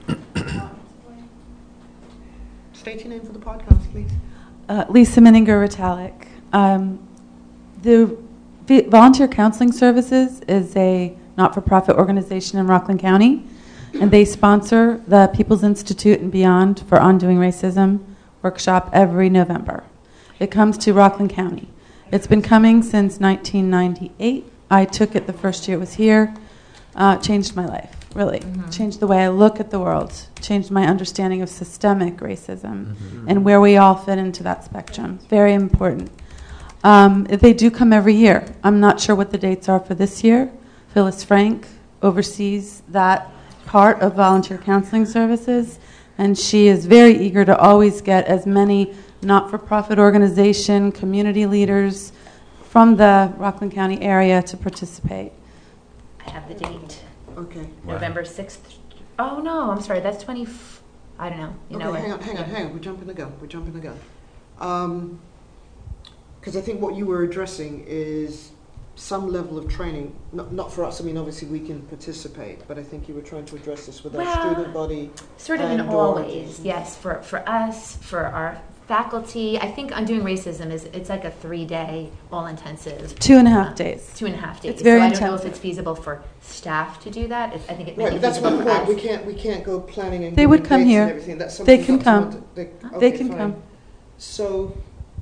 State your name for the podcast, please. Uh, Lisa Mininger Ritalik. Um, the V- Volunteer Counseling Services is a not-for-profit organization in Rockland County, and they sponsor the People's Institute and Beyond for Undoing Racism workshop every November. It comes to Rockland County. It's been coming since nineteen ninety-eight. I took it the first year it was here. Uh, changed my life, really. Mhm. Changed the way I look at the world. Changed my understanding of systemic racism Mhm. and where we all fit into that spectrum. Very important. Um, they do come every year. I'm not sure what the dates are for this year. Phyllis Frank oversees that part of volunteer counseling services, and she is very eager to always get as many not-for-profit organization, community leaders from the Rockland County area to participate. I have the date. Okay. Wow. November sixth. Oh, no, I'm sorry. That's twenty. F- I don't know. You Okay, know hang where- on, hang on, hang on. We're jumping the gun. We're jumping the gun. Um, because I think what you were addressing is some level of training, not, not for us. I mean, obviously we can participate, but I think you were trying to address this with our Well, student body. Sort of in and all or- ways, yes. For for us, for our faculty, I think Undoing Racism is it's like a three-day, all-intensive. Two and a half uh, days. Two and a half days. It's very so I don't know if intensive. it's feasible for staff to do that. It's, I think it may Right, be but that's feasible my for point. us. We can't, we can't go planning and They would giving come dates here. and everything. That's They something can Doctor come. Mont- they, They okay, can fine. come. So,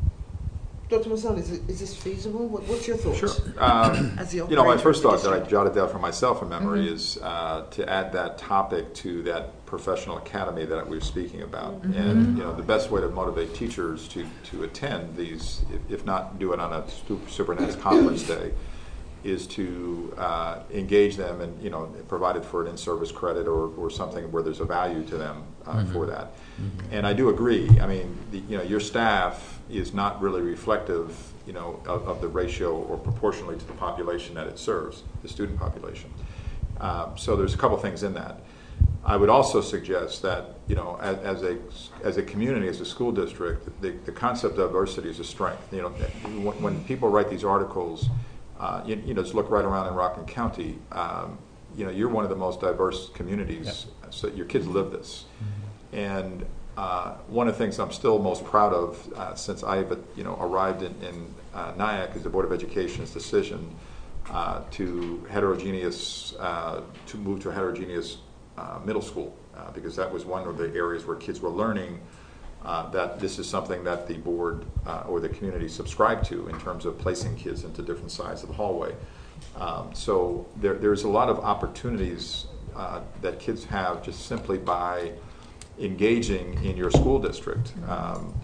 Doctor Masan, is, it, is this feasible? What, what's your thoughts? Sure. Um, As the you know, my operator first of the thought that I district. jotted down for myself in memory Mhm. is uh, to add that topic to that professional academy that we were speaking about. Mhm. And, you know, the best way to motivate teachers to, to attend these, if, if not do it on a stu- superintendent's conference day, is to uh, engage them and, you know, provided for an in-service credit or, or something where there's a value to them uh, Mhm. for that. Mhm. And I do agree. I mean, the, you know, your staff is not really reflective, you know, of, of the ratio or proportionally to the population that it serves, the student population. Um, so there's a couple things in that. I would also suggest that, you know, as, as a as a community, as a school district, the, the concept of diversity is a strength. You know, when, when people write these articles, uh, you, you know, just look right around in Rockland County. Um, you know, you're one of the most diverse communities. Yep. So your kids live this, mm-hmm. and uh, one of the things I'm still most proud of uh, since I've you know arrived in, in uh, NIAC is the Board of Education's decision uh, to heterogeneous uh, to move to a heterogeneous uh, middle school uh, because that was one of the areas where kids were learning uh, that this is something that the board uh, or the community subscribed to in terms of placing kids into different sides of the hallway. Um, so there, there's a lot of opportunities uh, that kids have just simply by engaging in your school district. Um,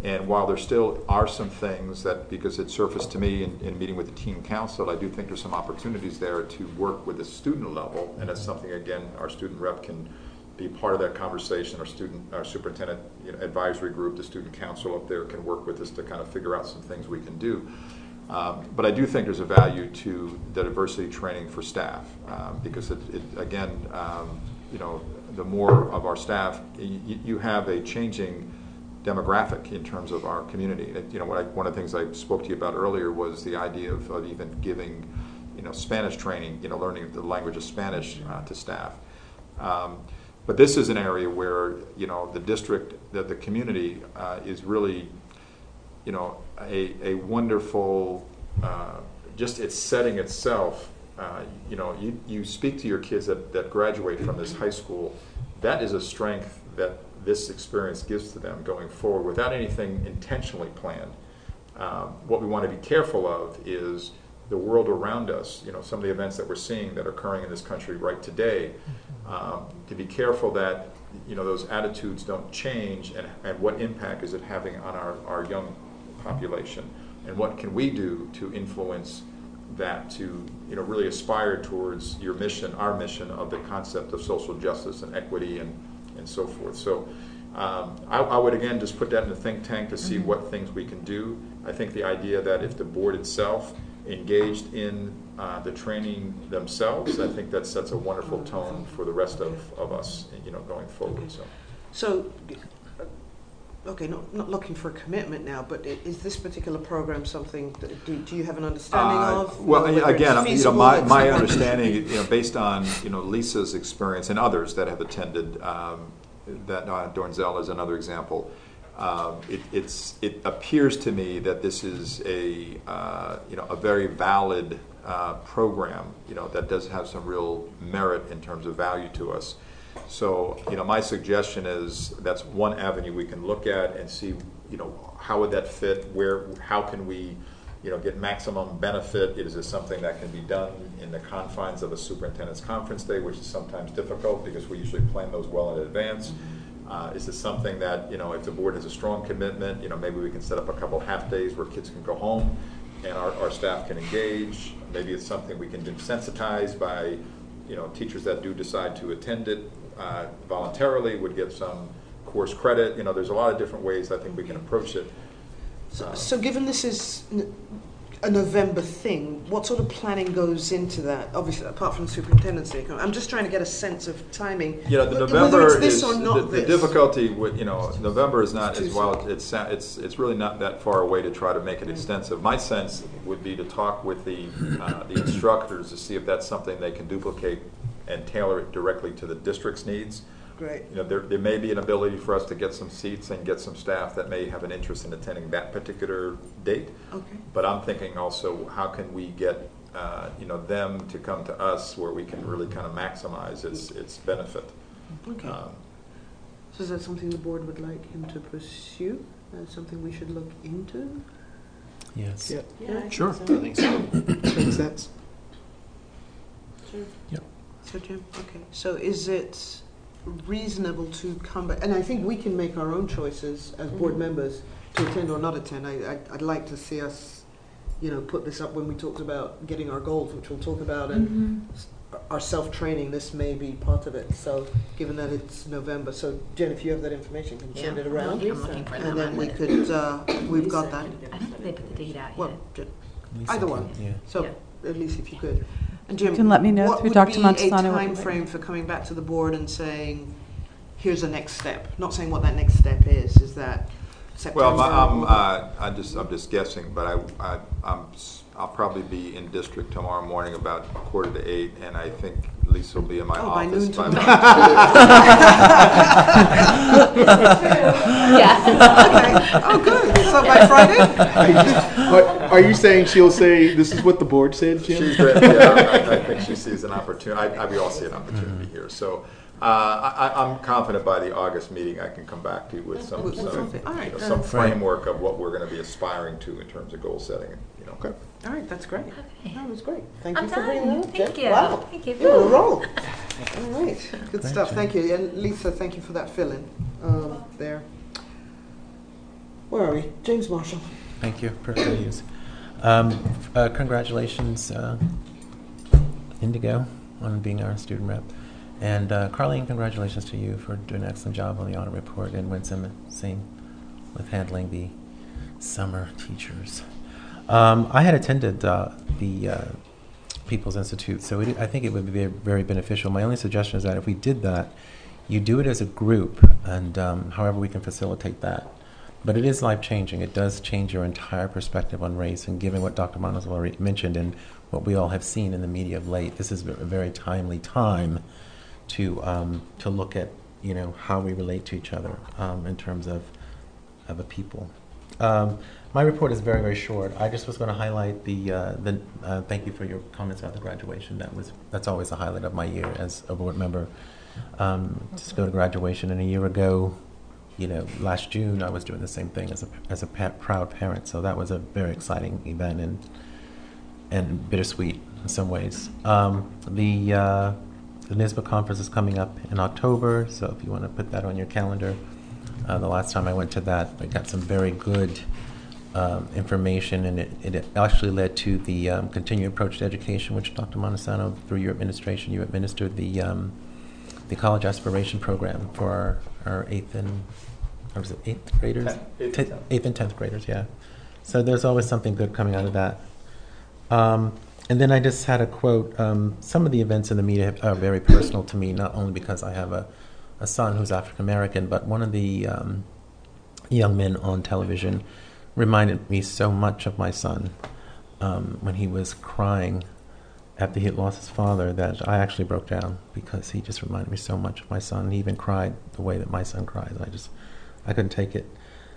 And while there still are some things that, because it surfaced to me in, in meeting with the teen council, I do think there's some opportunities there to work with the student level, and that's something, again, our student rep can be part of that conversation. Our student, our superintendent you know, advisory group, the student council up there can work with us to kind of figure out some things we can do. Um, but I do think there's a value to the diversity training for staff, um, because it, it again, um, you know, the more of our staff, y you have a changing demographic in terms of our community. It, you know, what I, one of the things I spoke to you about earlier was the idea of, of even giving, you know, Spanish training, you know, learning the language of Spanish uh, to staff. Um, but this is an area where, you know, the district, that the community uh, is really, you know, a, a wonderful, uh, just its setting itself. Uh, you know, you, you speak to your kids that, that graduate from this high school, that is a strength that this experience gives to them going forward without anything intentionally planned. Um, what we want to be careful of is the world around us, you know, some of the events that we're seeing that are occurring in this country right today, um, to be careful that, you know, those attitudes don't change, and, and what impact is it having on our, our young population, and what can we do to influence that to, you know, really aspire towards your mission, our mission of the concept of social justice and equity and and so forth. So um, I, I would again just put that in the think tank to see mm-hmm. what things we can do. I think the idea that if the board itself engaged in uh, the training themselves, I think that sets a wonderful tone for the rest of, of us, you know, going forward. So, so okay, not, not looking for a commitment now, but is this particular program something that do, do you have an understanding uh, of? Well, you know, again, you know, my, my understanding, you know, based on, you know, Lisa's experience and others that have attended, um, that uh, Dornzell is another example. Um, it, it's, it appears to me that this is a, uh, you know, a very valid uh, program, you know, that does have some real merit in terms of value to us. So, you know, my suggestion is that's one avenue we can look at and see, you know, how would that fit? Where, how can we, you know, get maximum benefit? Is this something that can be done in the confines of a superintendent's conference day, which is sometimes difficult because we usually plan those well in advance? Uh, is this something that, you know, if the board has a strong commitment, you know, maybe we can set up a couple half days where kids can go home and our, our staff can engage? Maybe it's something we can sensitize by, you know, teachers that do decide to attend it uh, voluntarily would get some course credit. You know, there's a lot of different ways I think we can approach it. So, uh, so given this is a November thing, what sort of planning goes into that? Obviously, apart from the superintendent's, I'm just trying to get a sense of timing. You know, the November is the, the difficulty with, you know, November is not as well. It's it's it's really not that far away to try to make it extensive. My sense would be to talk with the uh, the instructors to see if that's something they can duplicate and tailor it directly to the district's needs. Great. You know, there, there may be an ability for us to get some seats and get some staff that may have an interest in attending that particular date. Okay. But I'm thinking also, how can we get uh, you know, them to come to us where we can really kind of maximize its its benefit. Okay. Um, so is that something the board would like him to pursue? Uh, something we should look into? Yes. Yeah. Yeah, sure. I think so. Makes sense. Sure. Yep. So Jim, okay. So is it reasonable to come back? And I think we can make our own choices as board mm-hmm. members to attend or not attend. I, I, I'd like to see us, you know, put this up when we talked about getting our goals, which we'll talk about, and mm-hmm. our self-training. This may be part of it. So given that it's November, so Jen, if you have that information, can you Yeah, send it I'm around? looking- I'm looking for and that then one. we could, uh, we've got that. I don't think they put the date out Well, yet. Jen, Lisa either can, one. yeah. So at least if you could. And Jim, You can let me know what through would Doctor be Montesano a what time you're frame for coming back to the board and saying, here's the next step? Not saying what that next step is. Is that September? Well, my, I'm, uh, I just, I'm just guessing, but I, I, I'm, s- I'll probably be in district tomorrow morning about quarter to eight, and I think Lisa will be in my Oh, by office noon by tomorrow. Yeah. Okay. Oh, good. So by Friday? Are you, just, but are you saying she'll say this is what the board said, Jim? She's great. Yeah, I, I think she sees an opportunity. I, I, we all see an opportunity here. So uh, I, I'm confident by the August meeting I can come back to you with some, With some, something. All right. you know, some Uh, framework of what we're going to be aspiring to in terms of goal setting. You know. Okay. All right, that's great. Okay. That was great. Thank I'm you for done. bringing that up, Thank Jen. you. Wow. Thank you. You're on a roll. All right. Good Great, stuff. Jen. Thank you. And Lisa, thank you for that fill-in um, there. Where are we? James Marshall. Thank you, President Hughes. Um, uh, congratulations, uh, Indigo, on being our student rep. And uh, Carlene, congratulations to you for doing an excellent job on the audit report. And Winsome, same with handling the summer teachers. Um, I had attended uh, the uh, People's Institute, so it, I think it would be very, very beneficial. My only suggestion is that if we did that, you do it as a group, and um, however we can facilitate that. But it is life-changing. It does change your entire perspective on race, and given what Doctor Manos already mentioned and what we all have seen in the media of late, this is a very timely time to um, to look at, you know, how we relate to each other um, in terms of of a people. Um, my report is very, very short. I just was going to highlight the uh, the. Uh, thank you for your comments about the graduation. That was that's always a highlight of my year as a board member. Um, just go to graduation, and a year ago, you know, last June, I was doing the same thing as a as a pa- proud parent. So that was a very exciting event and and bittersweet in some ways. Um, the uh, the NYSSBA conference is coming up in October, so if you want to put that on your calendar. Uh, the last time I went to that, I got some very good um, information, and it, it actually led to the um, continued approach to education, which Doctor Montesano, through your administration, you administered the um, the college aspiration program for our, our eighth and or was it eighth graders, Ten, eighth, Ten, eighth and tenth graders, yeah. So there's always something good coming out of that. Um, and then I just had a quote. Um, some of the events in the media are very personal to me, not only because I have a a son who's African American, but one of the um, young men on television reminded me so much of my son um, when he was crying after he had lost his father that I actually broke down because he just reminded me so much of my son. He even cried the way that my son cries. I just, I couldn't take it.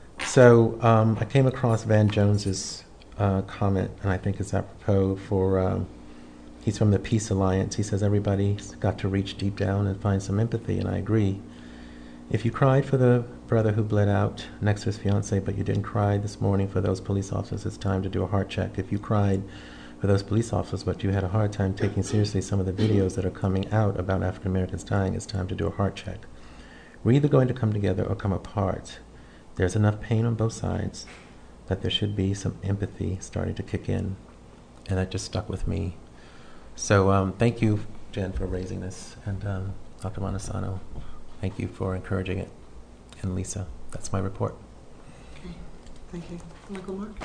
So um, I came across Van Jones's uh, comment, and I think it's apropos for, um, he's from the Peace Alliance. He says everybody's got to reach deep down and find some empathy, and I agree. If you cried for the brother who bled out next to his fiancée, but you didn't cry this morning for those police officers, it's time to do a heart check. If you cried for those police officers, but you had a hard time taking seriously some of the videos that are coming out about African Americans dying, it's time to do a heart check. We're either going to come together or come apart. There's enough pain on both sides that there should be some empathy starting to kick in, and that just stuck with me. So um, thank you, Jen, for raising this, and um, Doctor Montesano, thank you for encouraging it, and Lisa. That's my report. Okay, thank you. Michael Mark?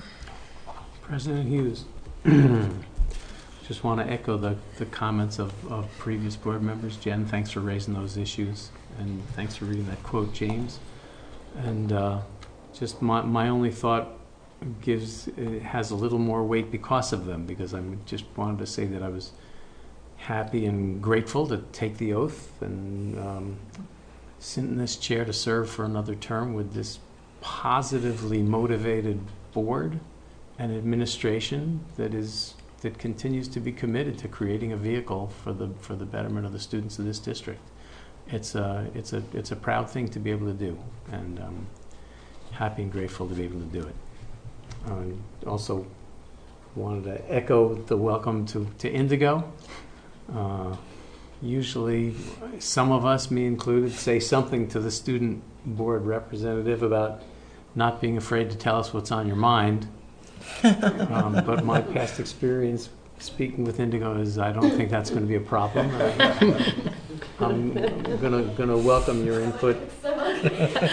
President Hughes, just want to echo the, the comments of, of previous board members. Jen, thanks for raising those issues, and thanks for reading that quote, James. And uh, just my, my only thought gives it has a little more weight because of them, because I just wanted to say that I was happy and grateful to take the oath and um, sit in this chair to serve for another term with this positively motivated board and administration that is that continues to be committed to creating a vehicle for the for the betterment of the students of this district. It's a it's a it's a proud thing to be able to do, and um, happy and grateful to be able to do it. I also wanted to echo the welcome to, to Indigo. Uh, usually some of us, me included, say something to the student board representative about not being afraid to tell us what's on your mind. Um, but my past experience speaking with Indigo is I don't think that's going to be a problem. I'm going to going to welcome your input. Going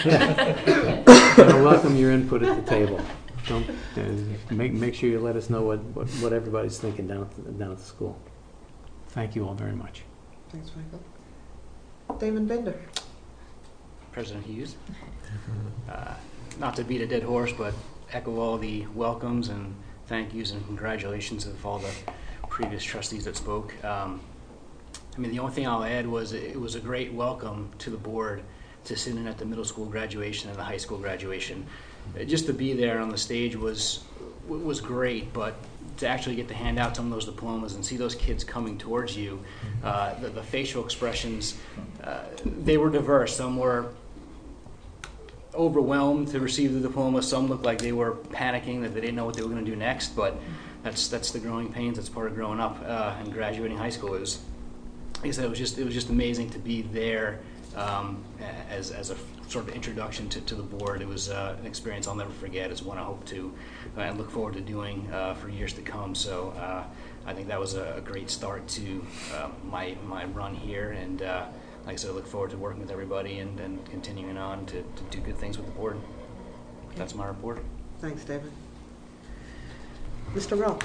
to welcome your input at the table. Don't, uh, make make sure you let us know what, what, what everybody's thinking down at, the, down at the school. Thank you all very much. Thanks, Michael. Damon Bender. President Hughes, uh, not to beat a dead horse, but echo all the welcomes and thank yous and congratulations of all the previous trustees that spoke. Um, I mean, the only thing I'll add was it was a great welcome to the board to sit in at the middle school graduation and the high school graduation. Just to be there on the stage was was great, but to actually get to hand out some of those diplomas and see those kids coming towards you, uh, the, the facial expressions, uh, they were diverse. Some were overwhelmed to receive the diploma. Some looked like they were panicking that they didn't know what they were going to do next, but that's that's the growing pains. That's part of growing up uh, and graduating high school. It was, like I said, it was just it was just amazing to be there um, a- as, as a sort of introduction to, to the board. It was uh, an experience I'll never forget. It's one I hope to uh, and look forward to doing uh, for years to come. So uh, I think that was a, a great start to uh, my, my run here. And uh, like I said, I look forward to working with everybody and, and continuing on to, to do good things with the board. That's my report. Thanks, David. Mister Rock.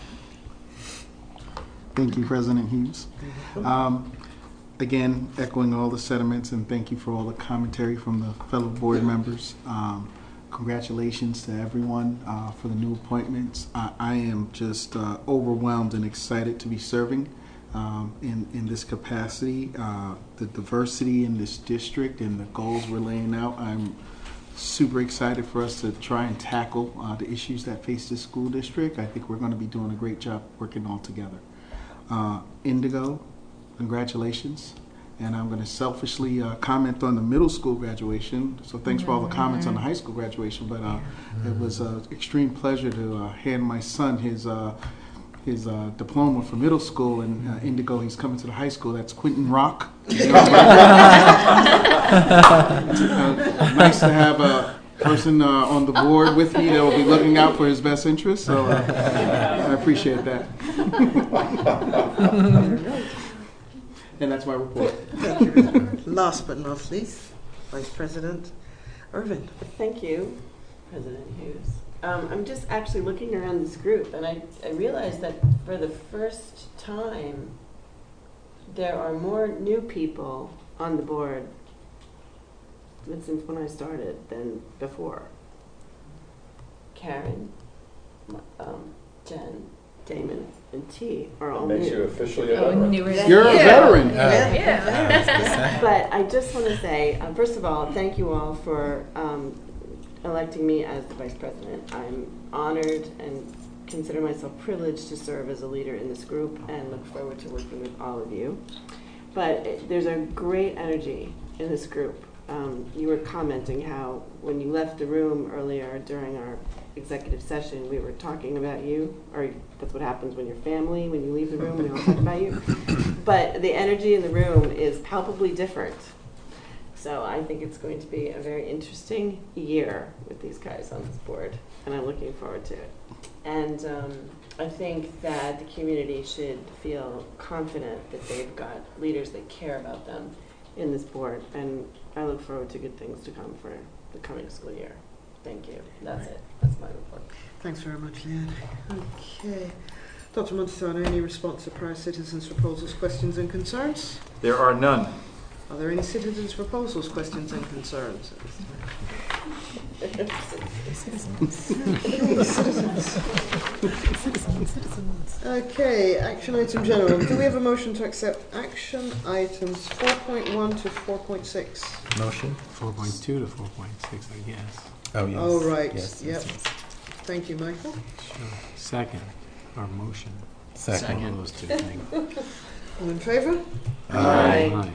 Thank you, President Hughes. Um, again, echoing all the sentiments, and thank you for all the commentary from the fellow board members. Um, congratulations to everyone uh, for the new appointments. I, I am just uh, overwhelmed and excited to be serving um, in, in this capacity. Uh, the diversity in this district and the goals we're laying out, I'm super excited for us to try and tackle uh, the issues that face this school district. I think we're going to be doing a great job working all together. Uh, Indigo, congratulations. And I'm going to selfishly uh, comment on the middle school graduation. So thanks for all the comments on the high school graduation. But uh, it was an extreme pleasure to uh, hand my son his uh, his uh, diploma for middle school. And uh, Indigo, he's coming to the high school. That's Quentin Rock. uh, nice to have a person uh, on the board with me that will be looking out for his best interests. So uh, I appreciate that. And that's my report. Thank you. Last but not least, Vice President Irvin. Thank you, President Hughes. Um, I'm just actually looking around this group, and I, I realized that for the first time, there are more new people on the board since when I started than before. Karen, um, Jen, Damon, and T are all That new. makes you officially a Oh, veteran. newer than You're a you. veteran. Yeah. Yeah. But I just want to say, um, first of all, thank you all for um, electing me as the Vice President. I'm honored and consider myself privileged to serve as a leader in this group and look forward to working with all of you. But it, there's a great energy in this group. Um, you were commenting how when you left the room earlier during our executive session, we were talking about you, or that's what happens when you're family, when you leave the room, we all talk about you. But the energy in the room is palpably different. So I think it's going to be a very interesting year with these guys on this board, and I'm looking forward to it. And um, I think that the community should feel confident that they've got leaders that care about them in this board, and I look forward to good things to come for the coming school year. Thank you. That's it. That's my report. Thanks very much, Leanne. Okay. Doctor Montesano, any response to prior citizens' proposals, questions and concerns? There are none. Are there any citizens' proposals, questions and concerns? Okay, action item general. Do we have a motion to accept action items four point one to four point six? Motion? four point two to four point six, I guess. Oh, yes. Oh, right. Yes, Yep. yes, yes. Thank you, Michael. Sure. Second, or motion. Second. One of those two things. All in favour? Aye. Aye.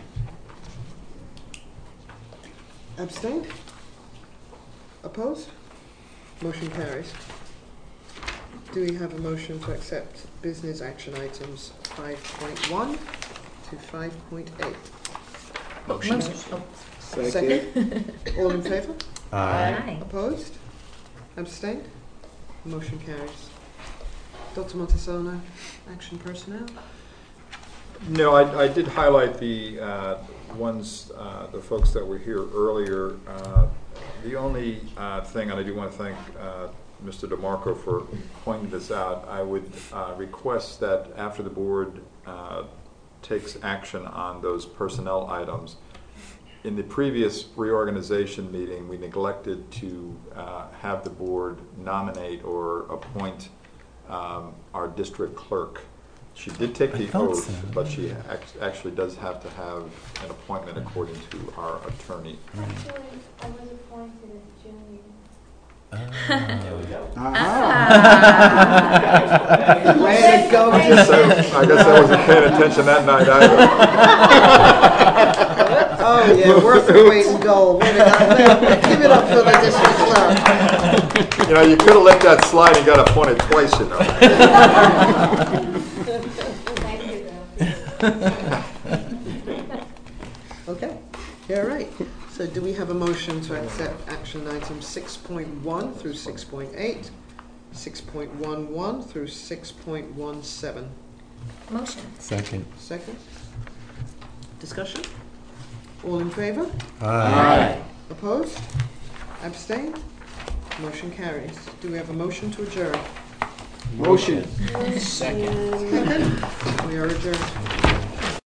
Abstained? Opposed? Motion carries. Do we have a motion to accept business action items five point one to five point eight? Motion. Second. All in favour? Aye. Opposed? Abstained? Motion carries. Doctor Montesano, action personnel? No, I, I did highlight the uh, ones, uh, the folks that were here earlier. Uh, the only uh, thing, and I do want to thank uh, Mister DeMarco for pointing this out, I would uh, request that after the board uh, takes action on those personnel items, in the previous reorganization meeting, we neglected to uh, have the board nominate or appoint um, our district clerk. She did take the oath, so. but she act- actually does have to have an appointment according to our attorney. Actually, I was appointed as junior. There we go. Way to go. I guess I, I guess I wasn't paying attention that night either. Oh, yeah, worth the weight in gold. Way to go. Give it up for the district clerk. You know, you could have let that slide and got appointed twice, you know. Thank you, though. Okay. All right. So do we have a motion to accept action items six point one through six point eight, six point eleven through six point seventeen? Motion. Second. Second. Discussion? All in favor? Aye. Opposed? Abstained? Motion carries. Do we have a motion to adjourn? Motion. Second. Second. We are adjourned.